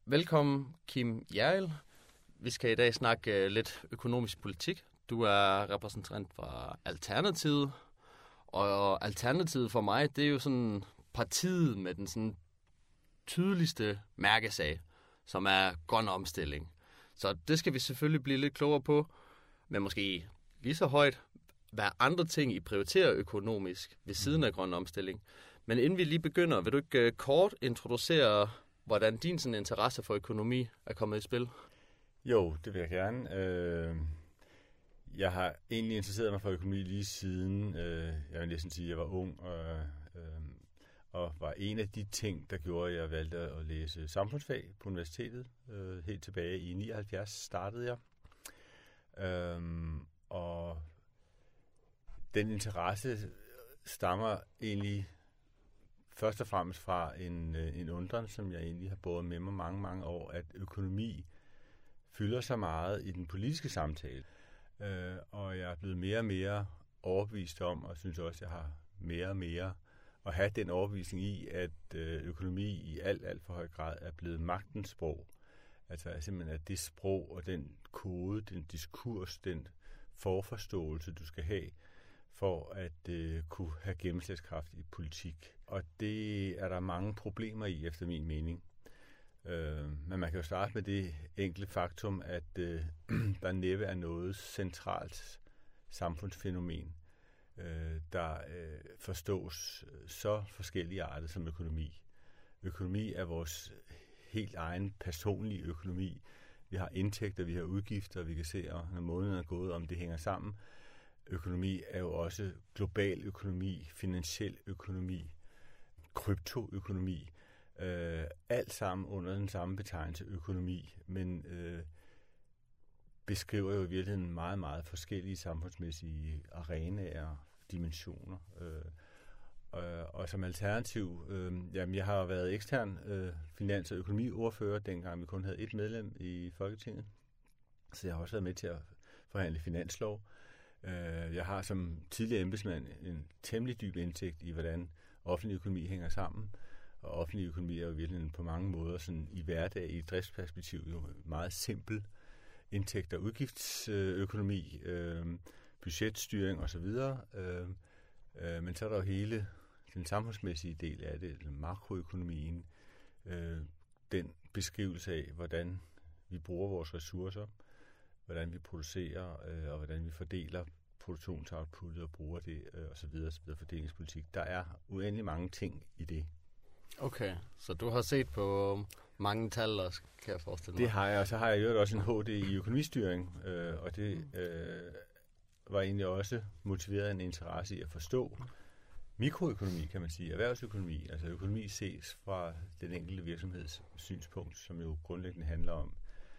Velkommen, Kim Hjerrild. Vi skal i dag snakke lidt økonomisk politik. Du er repræsentant for Alternativet, og Alternativet for mig, det er jo sådan partiet med den sådan tydeligste mærkesag, som er grøn omstilling. Så det skal vi selvfølgelig blive lidt klogere på, men måske lige så højt, hvad andre ting I prioriterer økonomisk ved siden af grøn omstilling. Men inden vi lige begynder, vil du ikke kort introducere, hvordan din sådan interesse for økonomi er kommet i spil? Jo, det vil jeg gerne. Jeg har egentlig interesseret mig for økonomi lige siden, jeg vil næsten sige, at jeg var ung, og var en af de ting, der gjorde, at jeg valgte at læse samfundsfag på universitetet. Helt tilbage i 79 startede jeg. Og den interesse stammer egentlig først og fremmest fra en undren, som jeg egentlig har båret med mig mange år, at økonomi fylder så meget i den politiske samtale. Og jeg er blevet mere og mere overbevist om, og synes også, at jeg har mere og mere at have den overbevisning i, at økonomi i alt for høj grad er blevet magtens sprog. Altså simpelthen at det sprog og den kode, den diskurs, den forforståelse, du skal have, for at kunne have gennemslagskraft i politik. Og det er der mange problemer i, efter min mening. Men man kan jo starte med det enkle faktum, at der næppe er noget centralt samfundsfænomen, der forstås så forskellige arter som økonomi. Økonomi er vores helt egen personlige økonomi. Vi har indtægter, vi har udgifter, vi kan se, når måneden er gået, om det hænger sammen. Økonomi er jo også global økonomi, finansiel økonomi, kryptoøkonomi. Alt sammen under den samme betegnelse økonomi, men beskriver jo i virkeligheden meget forskellige samfundsmæssige arenaer, dimensioner. Og som alternativ, jeg har været ekstern finans- og økonomiordfører, dengang vi kun havde et medlem i Folketinget. Så jeg har også været med til at forhandle finanslov. Jeg har som tidligere embedsmand en temmelig dyb indsigt i, hvordan offentlig økonomi hænger sammen. Og offentlig økonomi er jo virkelig på mange måder sådan i hverdag, i et driftsperspektiv, jo meget simpel indtægt- og udgiftsøkonomi, budgetstyring osv. Men så er der jo hele den samfundsmæssige del af det, makroøkonomien, den beskrivelse af, hvordan vi bruger vores ressourcer, hvordan vi producerer, og hvordan vi fordeler produktionsoutputtet og bruger det, osv. Fordelingspolitik. Der er uendelig mange ting i det. Okay, så du har set på mange tal også, kan jeg forestille mig. Det har jeg, og så har jeg jo også en HD i økonomistyring, og det var egentlig også motiveret af en interesse i at forstå mikroøkonomi, kan man sige, erhvervsøkonomi. Altså økonomi ses fra den enkelte virksomheds synspunkt, som jo grundlæggende handler om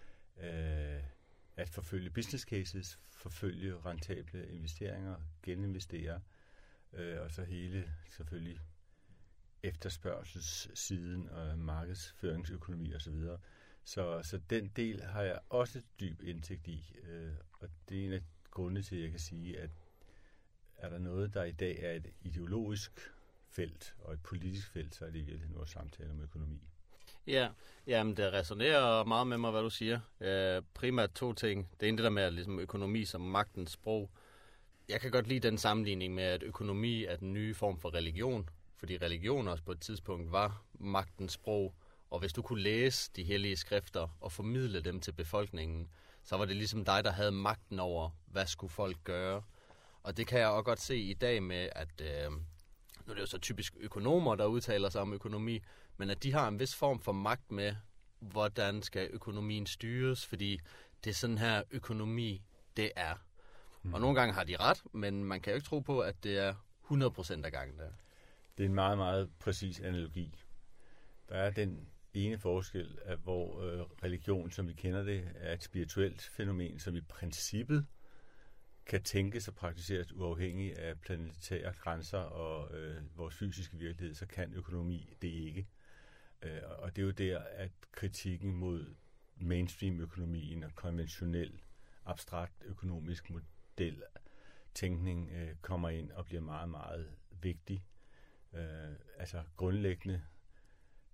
at forfølge business cases, forfølge rentable investeringer, geninvestere, og så hele selvfølgelig efterspørgselssiden og markedsføringsøkonomi osv. Så den del har jeg også dyb indsigt i, og det er en af grundene til, at jeg kan sige, at er der noget, der i dag er et ideologisk felt og et politisk felt, så er det i virkeligheden vores samtale om økonomi. Ja, jamen det resonerer meget med mig, hvad du siger. Primært to ting. Det ene det der med ligesom økonomi som magtens sprog. Jeg kan godt lide den sammenligning med, at økonomi er den nye form for religion, fordi religion også på et tidspunkt var magtens sprog, og hvis du kunne læse de hellige skrifter og formidle dem til befolkningen, så var det ligesom dig, der havde magten over, hvad skulle folk gøre. Og det kan jeg også godt se i dag med, at nu er det jo så typisk økonomer, der udtaler sig om økonomi, men at de har en vis form for magt med, hvordan skal økonomien styres, fordi det er sådan her økonomi, det er. Og nogle gange har de ret, men man kan jo ikke tro på, at det er 100% af gangen der. Det er en meget præcis analogi. Der er den ene forskel, at hvor religion, som vi kender det, er et spirituelt fænomen, som i princippet kan tænkes og praktiseres uafhængig af planetære grænser og vores fysiske virkelighed, så kan økonomi det ikke. Og det er jo der, at kritikken mod mainstream-økonomien og konventionel, abstrakt økonomisk modeltænkning kommer ind og bliver meget vigtig. Altså grundlæggende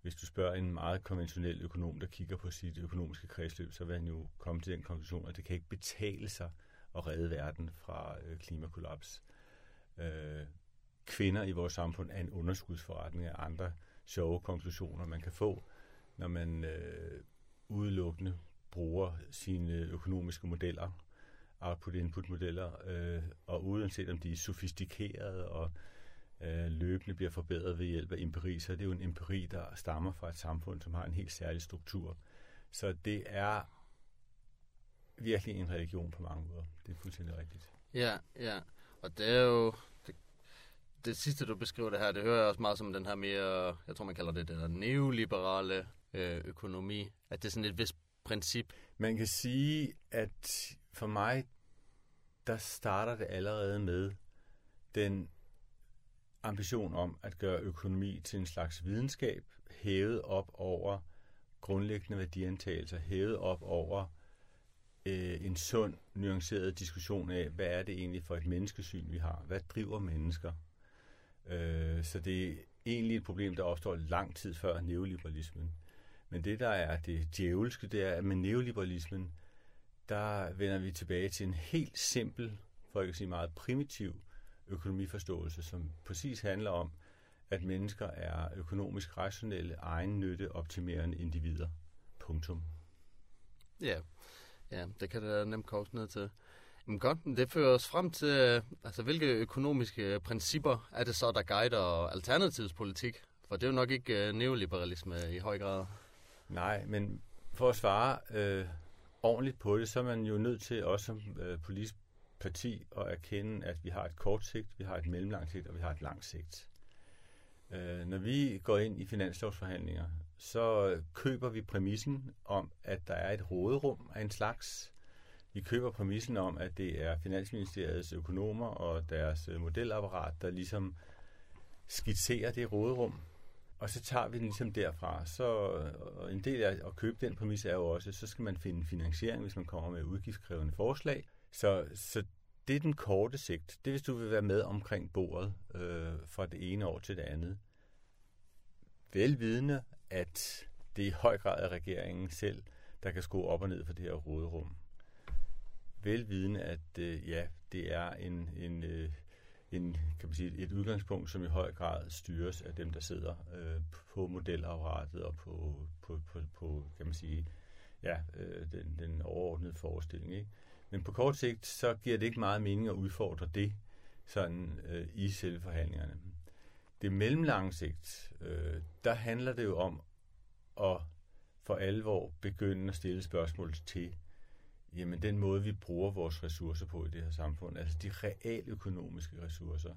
hvis du spørger en meget konventionel økonom, der kigger på sit økonomiske kredsløb, så vil han jo komme til den konklusion, at det kan ikke betale sig at redde verden fra klimakollaps. Kvinder i vores samfund er en underskudsforretning af andre sjove konklusioner, man kan få, når man udelukkende bruger sine økonomiske modeller, output-input-modeller, og uanset om de er sofistikerede og løbende bliver forbedret ved hjælp af empiri, så er det jo en empiri, der stammer fra et samfund, som har en helt særlig struktur. Så det er virkelig en religion på mange måder. Det er fuldstændig rigtigt. Ja. Og det er jo... Det sidste, du beskriver det her, det hører jeg også meget som den her mere, jeg tror man kalder det, den der neoliberale økonomi. At det er sådan et vist princip. Man kan sige, at for mig, der starter det allerede med den ambition om at gøre økonomi til en slags videnskab, hævet op over grundlæggende værdiantagelser, hævet op over en sund, nuanceret diskussion af, hvad er det egentlig for et menneskesyn, vi har? Hvad driver mennesker? Så det er egentlig et problem, der opstår lang tid før neoliberalismen. Men det, der er det djævelske, det er, at med neoliberalismen, der vender vi tilbage til en helt simpel, for ikke at sige meget primitiv, økonomiforståelse, som præcis handler om, at mennesker er økonomisk rationelle, egennytte optimerende individer. Punktum. Ja, det kan det nemt koges ned til. Men godt, det fører os frem til, altså hvilke økonomiske principper er det så, der guider Alternativets politik? For det er jo nok ikke neoliberalisme i høj grad. Nej, men for at svare ordentligt på det, så er man jo nødt til også som politisk parti at erkende, at vi har et kort sigt, vi har et mellemlangt sigt, og vi har et langt sigt. Når vi går ind i finanslovsforhandlinger, så køber vi præmissen om, at der er et råderum af en slags. Vi køber præmissen om, at det er Finansministeriets økonomer og deres modelapparat, der ligesom skitserer det råderum. Og så tager vi den ligesom derfra. Så en del af at købe den præmis er jo også, så skal man finde finansiering, hvis man kommer med udgiftskrævende forslag. Så det er den korte sigt. Det hvis du vil være med omkring bordet fra det ene år til det andet. Velvidende, at det i høj grad er regeringen selv, der kan skrue op og ned for det her råderum. Velvidende, at det er kan man sige, et udgangspunkt, som i høj grad styres af dem, der sidder på modelapparatet og på kan man sige, den overordnede forestilling. Ikke? Men på kort sigt, så giver det ikke meget mening at udfordre det sådan i selve forhandlingerne. Det mellemlange sigt, der handler det jo om at for alvor begynde at stille spørgsmål til, jamen den måde, vi bruger vores ressourcer på i det her samfund, altså de realøkonomiske ressourcer.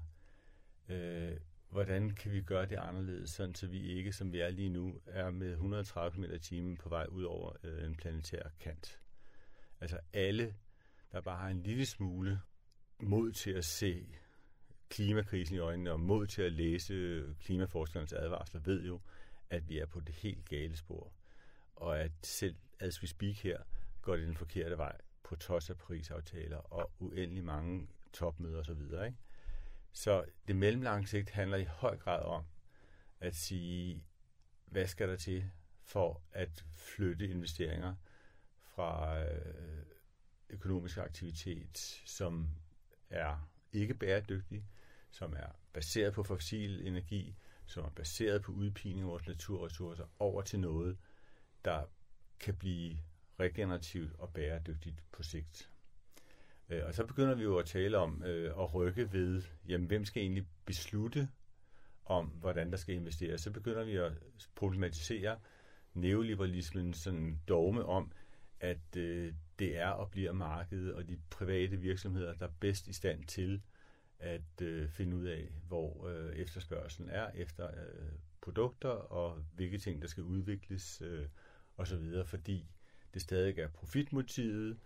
Hvordan kan vi gøre det anderledes, sådan så vi ikke, som vi er lige nu, er med 130 km i timen på vej ud over en planetær kant. Altså alle, der bare har en lille smule mod til at se klimakrisen i øjnene og mod til at læse klimaforskernes advarsler, ved jo, at vi er på det helt gale spor. Og at selv as we speak her, går det den forkerte vej på trods af Paris-aftaler og uendelig mange topmøder osv. Ikke? Så det mellemlange sigt handler i høj grad om at sige, hvad skal der til for at flytte investeringer fra økonomisk aktivitet, som er ikke bæredygtig, som er baseret på fossil energi, som er baseret på udpining af vores naturressourcer, over til noget, der kan blive regenerativt og bæredygtigt på sigt. Og så begynder vi jo at tale om at rykke ved, jamen hvem skal egentlig beslutte om, hvordan der skal investeres. Så begynder vi at problematisere neoliberalismens sådan dogme om, at det er og bliver markedet og de private virksomheder, der er bedst i stand til at finde ud af, hvor efterspørgselen er efter produkter og hvilke ting, der skal udvikles osv., fordi det stadig er profitmotivet,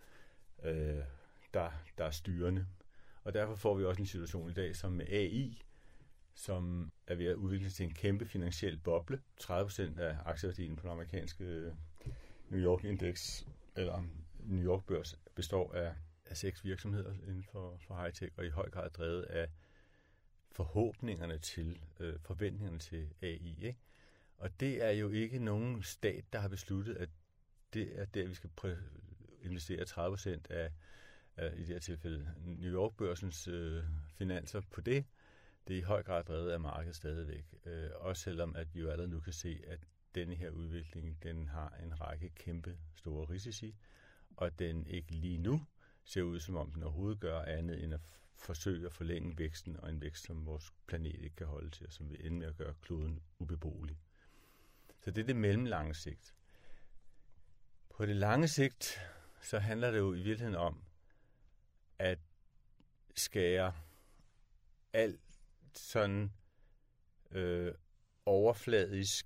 der er styrende. Og derfor får vi også en situation i dag, som med AI, som er ved at udvikle til en kæmpe finansiel boble. 30% af aktieværdien på den amerikanske New York Index, eller New York Børs, består af 6 virksomheder inden for high-tech, og i høj grad drevet af forhåbningerne til, forventningerne til AI. Ikke? Og det er jo ikke nogen stat, der har besluttet, at det er der, vi skal investere 30% af i det her tilfælde New York-børsens finanser på det. Det er i høj grad drevet af markedet stadigvæk. Også selvom at vi jo allerede nu kan se, at denne her udvikling, den har en række kæmpe store risici, og den ikke lige nu ser ud, som om den overhovedet gør andet end at forsøge at forlænge væksten, og en vækst, som vores planet ikke kan holde til, og som vil ende med at gøre kloden ubeboelig. Så det er det mellemlange sigt. På det lange sigt, så handler det jo i virkeligheden om at skære alt sådan overfladisk,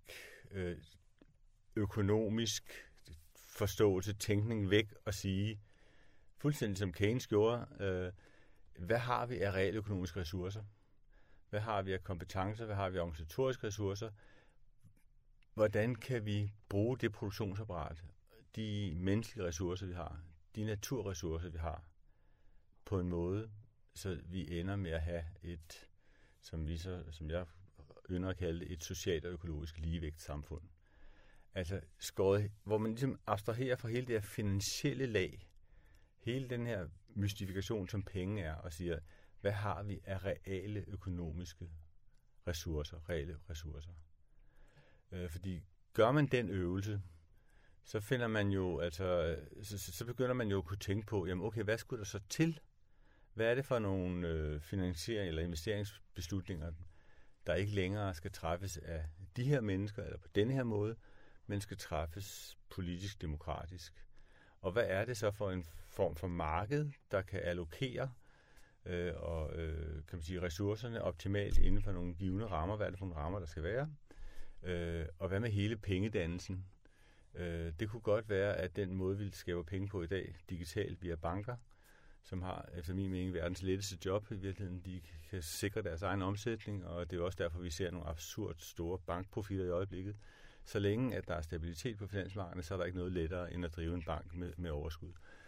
økonomisk forståelse, tænkning væk og sige, fuldstændig som Keynes gjorde, hvad har vi af reelle økonomiske ressourcer? Hvad har vi af kompetencer? Hvad har vi af organisatoriske ressourcer? Hvordan kan vi bruge det produktionsapparat, de menneskelige ressourcer, vi har, de naturressourcer, vi har, på en måde, så vi ender med at have et, som jeg ynder at kalde det, et socialt og økologisk ligevægtssamfund. Altså skåret, hvor man ligesom abstraherer fra hele det her finansielle lag, hele den her mystifikation, som penge er, og siger, hvad har vi af reelle økonomiske ressourcer, reelle ressourcer? Fordi gør man den øvelse, så finder man jo, altså, så begynder man jo at kunne tænke på, jamen okay, hvad skulle der så til? Hvad er det for nogle finansiering- eller investeringsbeslutninger, der ikke længere skal træffes af de her mennesker, eller på denne her måde, men skal træffes politisk demokratisk? Og hvad er det så for en form for marked, der kan allokere kan man sige, ressourcerne optimalt inden for nogle givne rammer? Hvad er det for nogle rammer, der skal være? Og hvad med hele pengedannelsen? Det kunne godt være, at den måde, vi skaber penge på i dag, digitalt via banker, som har, efter min mening, verdens letteste job i virkeligheden. De kan sikre deres egen omsætning, og det er også derfor, vi ser nogle absurd store bankprofitter i øjeblikket. Så længe, at der er stabilitet på finansmarkederne, så er der ikke noget lettere, end at drive en bank med overskud.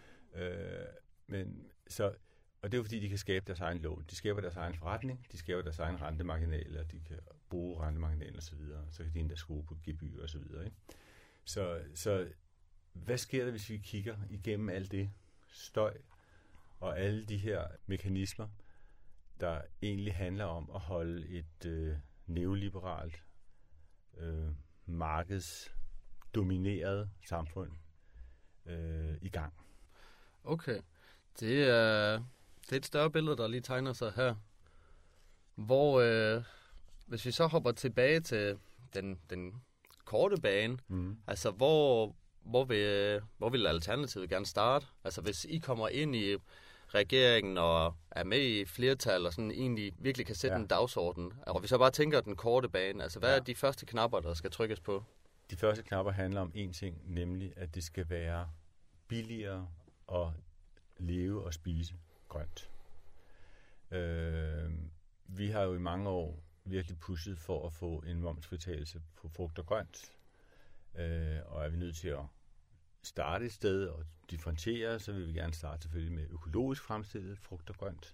Og det er jo fordi, de kan skabe deres egen lån. De skaber deres egen forretning, de skaber deres egen rentemarginaler, de kan bruge rentemarginaler osv., så kan de endda skrue på gebyr osv. Så hvad sker der, hvis vi kigger igennem alt det støj og alle de her mekanismer, der egentlig handler om at holde et neoliberalt, markedsdomineret samfund i gang? Okay, det er et større billede, der lige tegner sig her. Hvor, hvis vi så hopper tilbage til den korte bane, altså hvor vil Alternativet gerne starte? Altså hvis I kommer ind i regeringen og er med i flertal og sådan egentlig virkelig kan sætte en dagsorden, og vi så bare tænker den korte bane, altså hvad er de første knapper, der skal trykkes på? De første knapper handler om én ting, nemlig at det skal være billigere at leve og spise grønt. Vi har jo i mange år virkelig pushet for at få en momsfritagelse på frugt og grønt, og er vi nødt til at starte et sted og differentiere, så vil vi gerne starte selvfølgelig med økologisk fremstillet frugt og grønt.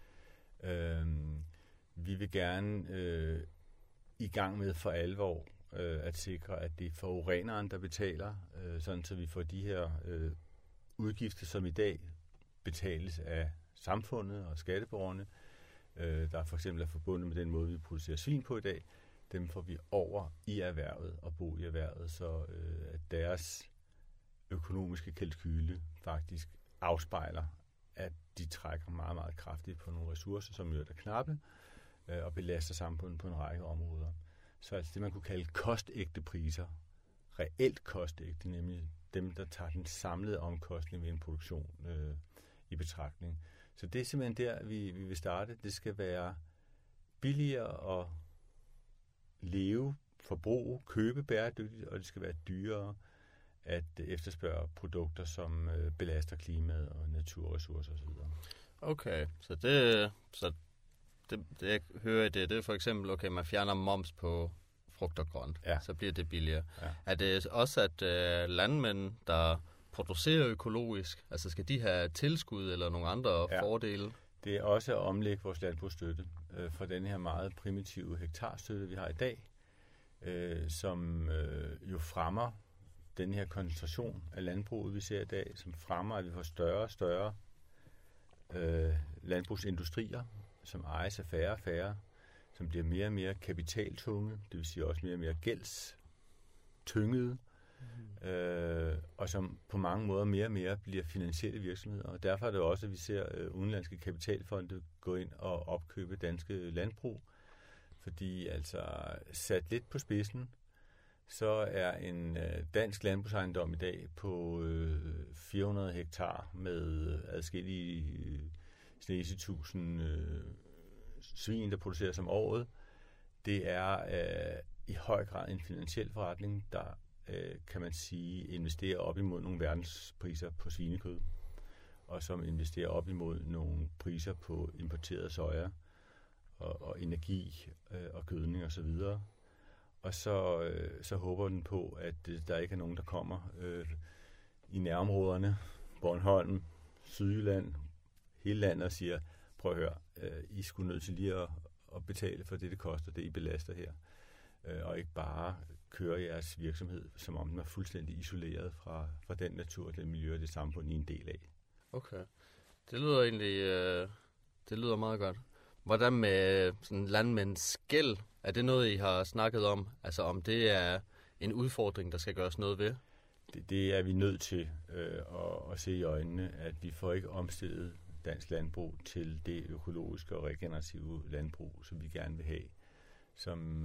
Vi vil gerne i gang med for alvor at sikre, at det er forureneren, der betaler, sådan så vi får de her udgifter, som i dag betales af samfundet og skatteborgerne, der for eksempel er forbundet med den måde, vi producerer svin på i dag, dem får vi over i erhvervet og bo i erhvervet, så at deres økonomiske kalkyle faktisk afspejler, at de trækker meget, meget kraftigt på nogle ressourcer, som jo er knappe, og belaster samfundet på en række områder. Så altså det, man kunne kalde kostægte priser, reelt kostægte, nemlig dem, der tager den samlede omkostning ved en produktion i betragtning. Så det er simpelthen der, vi vil starte. Det skal være billigere at leve, forbruge, købe bæredygtigt, og det skal være dyrere at efterspørge produkter, som belaster klimaet og naturressourcer osv. Okay, så det jeg hører det er for eksempel, okay, man fjerner moms på frugt og grønt, så bliver det billigere. Ja. Er det også, at landmænd, der producerer økologisk, altså skal de have tilskud eller nogle andre fordele? Det er også at omlægge vores landbrugsstøtte fra den her meget primitive hektarstøtte, vi har i dag, som jo fremmer den her koncentration af landbruget, vi ser i dag, som fremmer, at vi får større og større landbrugsindustrier, som ejes af færre og færre, som bliver mere og mere kapitaltunge, det vil sige også mere og mere gældstyngede, og som på mange måder mere og mere bliver finansielle virksomheder. Og derfor er det også, at vi ser udenlandske kapitalfonde gå ind og opkøbe danske landbrug, fordi altså sat lidt på spidsen, så er en dansk landbrugsejendom i dag på 400 hektar med adskillige 1000 svin, der produceres om året. Det er i høj grad en finansiel forretning, der kan man sige investerer op imod nogle verdenspriser på svinekød, og som investerer op imod nogle priser på importeret soja og energi og gødning og så videre. Og så håber den på, at der ikke er nogen, der kommer i nærområderne, Bornholm, Sydjylland, hele landet og siger, prøv at høre, I skulle nødt til lige at betale for det koster, det I belaster her. Og ikke bare køre jeres virksomhed, som om den er fuldstændig isoleret fra den natur, den miljø og det samfund, I er en del af. Okay. Det lyder egentlig det lyder meget godt. Hvordan med sådan landmænds gæld? Er det noget, I har snakket om? Altså om det er en udfordring, der skal gøres noget ved? Det er vi nødt til at se i øjnene, at vi får ikke omstillet dansk landbrug til det økologiske og regenerative landbrug, som vi gerne vil have, som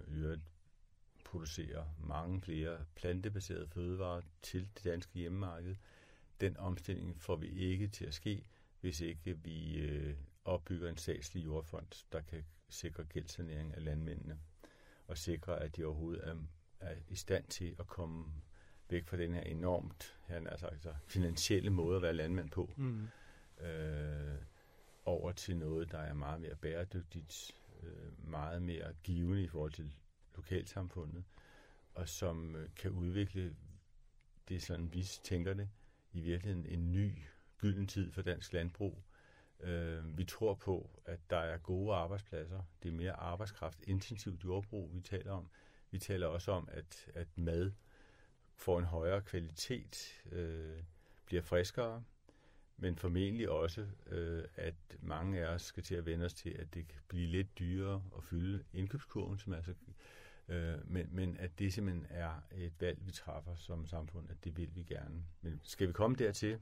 producerer mange flere plantebaserede fødevarer til det danske hjemmemarked. Den omstilling får vi ikke til at ske, hvis ikke vi opbygger en statslig jordfond, der kan sikre gældssanering af landmændene, og sikre, at de overhovedet er i stand til at komme væk fra den her enormt finansielle måde at være landmand på, over til noget, der er meget mere bæredygtigt, meget mere givende i forhold til lokalsamfundet, og som kan udvikle, det er sådan, vi tænker det, i virkeligheden en ny gylden tid for dansk landbrug. Vi tror på, at der er gode arbejdspladser. Det er mere arbejdskraftintensivt jordbrug, vi taler om. Vi taler også om, at mad får en højere kvalitet, bliver friskere, men formentlig også, at mange af os skal til at vende os til, at det kan blive lidt dyrere at fylde indkøbskurven, som altså, men at det simpelthen er et valg, vi træffer som samfund, at det vil vi gerne. Men skal vi komme dertil,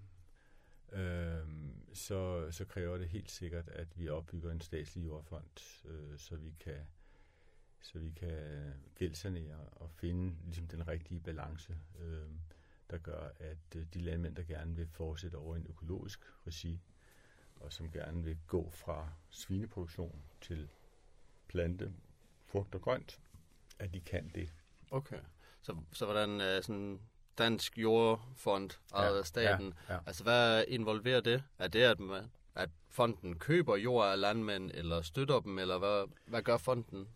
så kræver det helt sikkert, at vi opbygger en statslig jordfond, så vi kan gældssanere og finde ligesom den rigtige balance, der gør, at de landmænd, der gerne vil fortsætte over en økologisk regi, og som gerne vil gå fra svineproduktion til plante, frugt og grønt, at de kan det. Okay. Så hvordan sådan dansk jordfond ejet af staten, altså hvad involverer det? Er det, at fonden køber jord af landmænd, eller støtter dem, eller hvad gør fonden?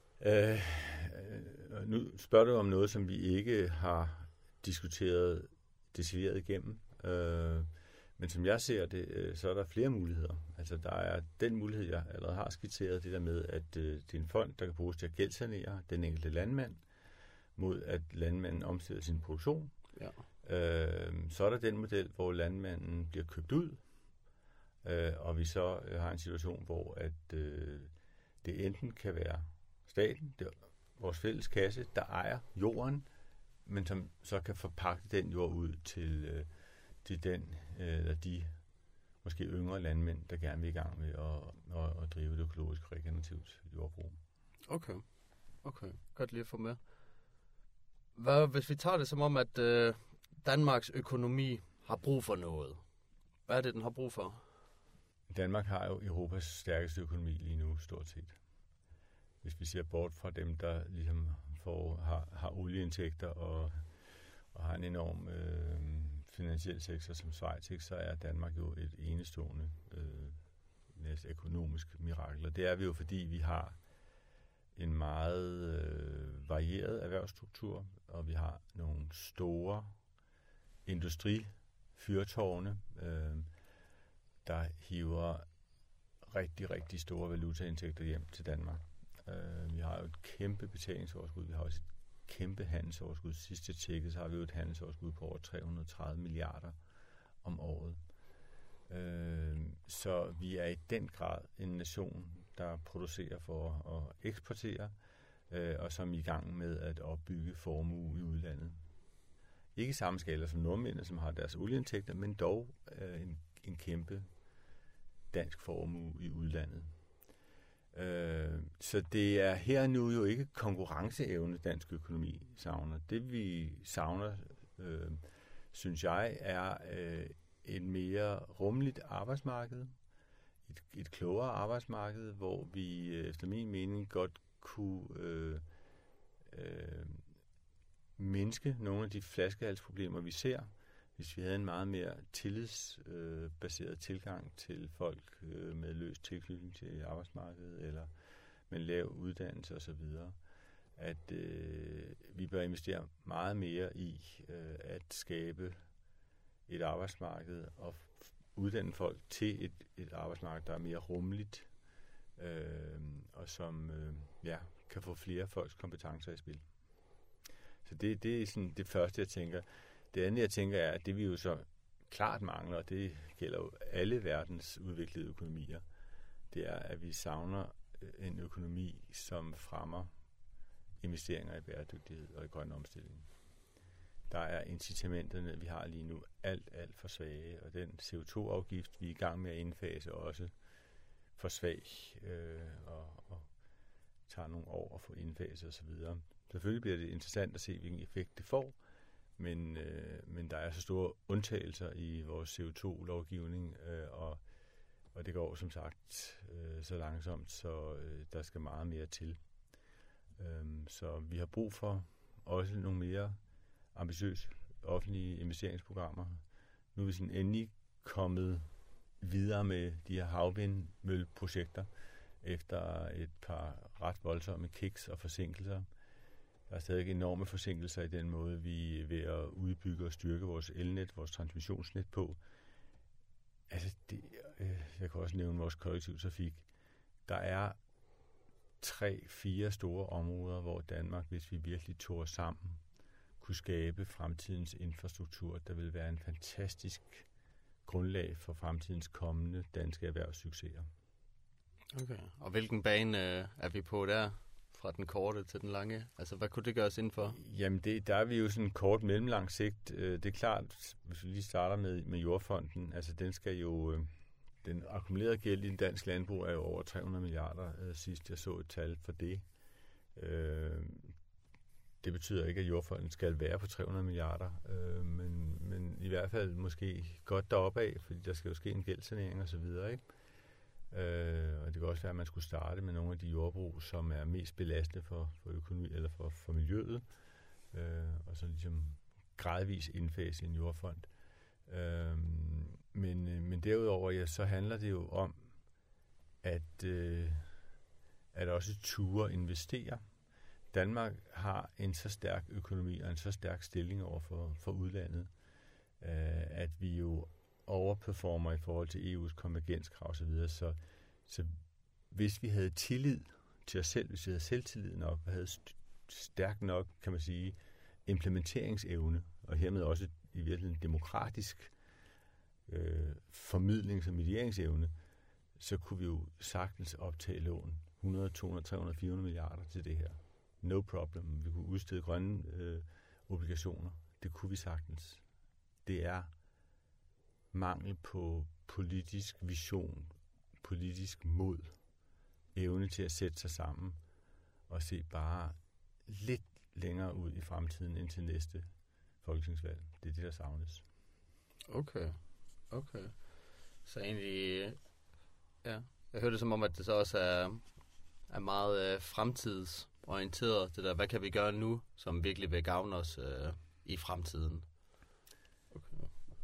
Nu spørger du om noget, som vi ikke har diskuteret decideret igennem. Men som jeg ser det, så er der flere muligheder. Altså der er den mulighed, jeg allerede har skitseret, det der med, at det er en fond, der kan bruges til at gældssanere den enkelte landmand, mod at landmanden omstiller sin produktion. Ja. Så er der den model, hvor landmanden bliver købt ud, og vi så har en situation, hvor at det enten kan være staten, det er vores fælles kasse, der ejer jorden, men som så kan forpakke den jord ud til den eller de måske yngre landmænd, der gerne vil i gang med at drive et økologisk regenerativt jordbrug. Okay. Godt lige at få med. Hvis vi tager det som om, at Danmarks økonomi har brug for noget. Hvad er det, den har brug for? Danmark har jo Europas stærkeste økonomi lige nu, stort set. Hvis vi ser bort fra dem, der ligesom har olieindtægter og har en enorm finansiel sektor som Schweiz, så er Danmark jo et enestående næsten økonomisk mirakel. Og det er vi jo, fordi vi har en meget varieret erhvervsstruktur, og vi har nogle store industrifyrtårne, der hiver rigtig, rigtig store valutaindtægter hjem til Danmark. Vi har jo et kæmpe betalingsoverskud. Vi har også et kæmpe handelsoverskud. Sidste tjekket, så har vi jo et handelsoverskud på over 330 milliarder om året. Så vi er i den grad en nation, der producerer for at eksportere, og som er i gang med at opbygge formue i udlandet. Ikke i samme skala som nordmændene, som har deres olieindtægter, men dog en kæmpe dansk formue i udlandet. Så det er her nu jo ikke konkurrenceevne, dansk økonomi savner. Det vi savner, synes jeg, er et mere rummeligt arbejdsmarked, et klogere arbejdsmarked, hvor vi efter min mening godt kunne mindske nogle af de flaskehalsproblemer, vi ser, hvis vi havde en meget mere tillidsbaseret tilgang til folk med løs tilknytning til arbejdsmarkedet eller med lav uddannelse osv. At vi bør investere meget mere i at skabe et arbejdsmarked og uddanne folk til et arbejdsmarked, der er mere rummeligt og som kan få flere folks kompetencer i spil. Så det er sådan det første, jeg tænker. Det andet, jeg tænker, er, at det vi jo så klart mangler, og det gælder jo alle verdens udviklede økonomier, det er, at vi savner en økonomi, som fremmer investeringer i bæredygtighed og i grøn omstilling. Der er incitamenterne, vi har lige nu, alt for svage, og den CO2-afgift, vi er i gang med at indfase, også for svag, og tager nogle år at få indfaset osv. Selvfølgelig bliver det interessant at se, hvilken effekt det får, men der er så store undtagelser i vores CO2-lovgivning, og det går som sagt så langsomt, så der skal meget mere til. Så vi har brug for også nogle mere ambitiøse offentlige investeringsprogrammer. Nu er vi sådan endelig kommet videre med de her havvindmølleprojekter efter et par ret voldsomme kiks og forsinkelser. Der er stadig enorme forsinkelser i den måde, vi er ved at udbygge og styrke vores elnet, vores transmissionsnet på. Altså, jeg kan også nævne vores kollektivtrafik. Der er 3-4 store områder, hvor Danmark, hvis vi virkelig tog os sammen, kunne skabe fremtidens infrastruktur. Der vil være en fantastisk grundlag for fremtidens kommende danske erhvervssucceser. Okay. Og hvilken bane er vi på der? Fra den korte til den lange? Altså, hvad kunne det gøres indenfor? Jamen, der er vi jo sådan kort mellemlang sigt. Det er klart, hvis vi lige starter med jordfonden, altså den skal jo, den akkumulerede gæld i den danske landbrug er jo over 300 milliarder sidst jeg så et tal for det. Det betyder ikke, at jordfonden skal være på 300 milliarder, men i hvert fald måske godt deroppe af, fordi der skal jo ske en gældssanering og så videre, ikke? Og det kan også være, at man skulle starte med nogle af de jordbrug, som er mest belastende for økonomi eller for miljøet, og så ligesom gradvis indfase en jordfond. Men derudover, så handler det jo om, at også ture investere. Danmark har en så stærk økonomi og en så stærk stilling over for udlandet, at vi jo overperformer i forhold til EU's konvergenskrav osv. Så hvis vi havde tillid til os selv, hvis vi havde selvtillid nok, og havde stærk nok, kan man sige, implementeringsevne, og hermed også i virkeligheden demokratisk formidlings- og medieringsevne, så kunne vi jo sagtens optage lån 100, 200, 300, 400 milliarder til det her. No problem. Vi kunne udstede grønne obligationer. Det kunne vi sagtens. Det er mangel på politisk vision, politisk mod, evne til at sætte sig sammen og se bare lidt længere ud i fremtiden end til næste folketingsvalg. Det er det, der savnes. Okay. Så egentlig, ja, jeg hørte det som om, at det så også er meget fremtidsorienteret. Det der, hvad kan vi gøre nu, som virkelig vil gavne os i fremtiden? Okay.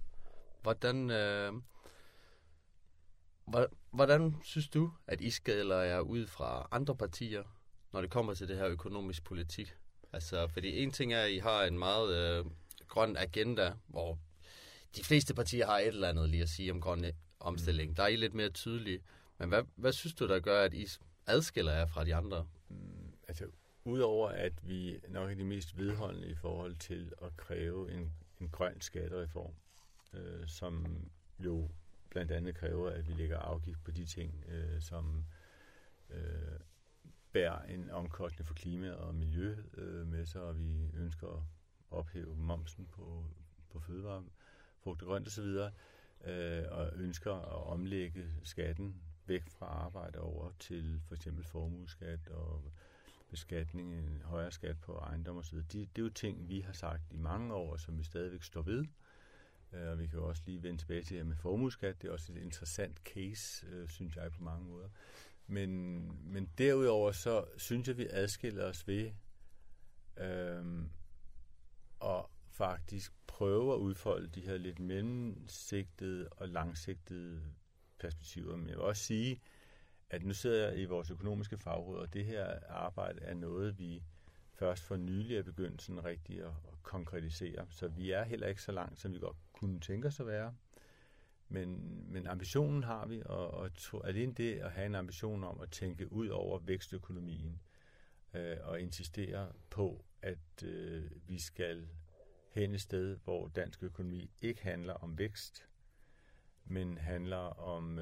Hvordan synes du, at I skiller jer ud fra andre partier, når det kommer til det her økonomisk politik? Altså, fordi en ting er, at I har en meget grøn agenda, hvor de fleste partier har et eller andet lige at sige om grøn omstilling. Der er I lidt mere tydelige. Men hvad synes du, der gør, at I adskiller jer fra de andre Altså, udover at vi nok er de mest vedholdende i forhold til at kræve en grøn skattereform, som jo blandt andet kræver, at vi lægger afgift på de ting, som bærer en omkostning for klima og miljø med sig, og vi ønsker at ophæve momsen på fødevarer, frugt og grønt osv., og ønsker at omlægge skatten væk fra arbejde over til for eksempel formueskat og beskatning, en højere skat på ejendom osv. Det er jo ting, vi har sagt i mange år, som vi stadigvæk står ved. Og vi kan jo også lige vende tilbage til det med formueskat. Det er også et interessant case, synes jeg på mange måder. Men derudover så synes jeg, vi adskiller os ved og faktisk prøve at udfolde de her lidt mellemsigtede og langsigtede perspektiver. Men jeg vil også sige, at nu sidder jeg i vores økonomiske fagråd, og det her arbejde er noget, vi først for nylig er begyndt sådan rigtig at konkretisere. Så vi er heller ikke så langt, som vi godt kunne tænke os at være. Men ambitionen har vi, og alene det at have en ambition om at tænke ud over vækstøkonomien og insistere på, at vi skal hen et sted, hvor dansk økonomi ikke handler om vækst, men handler om,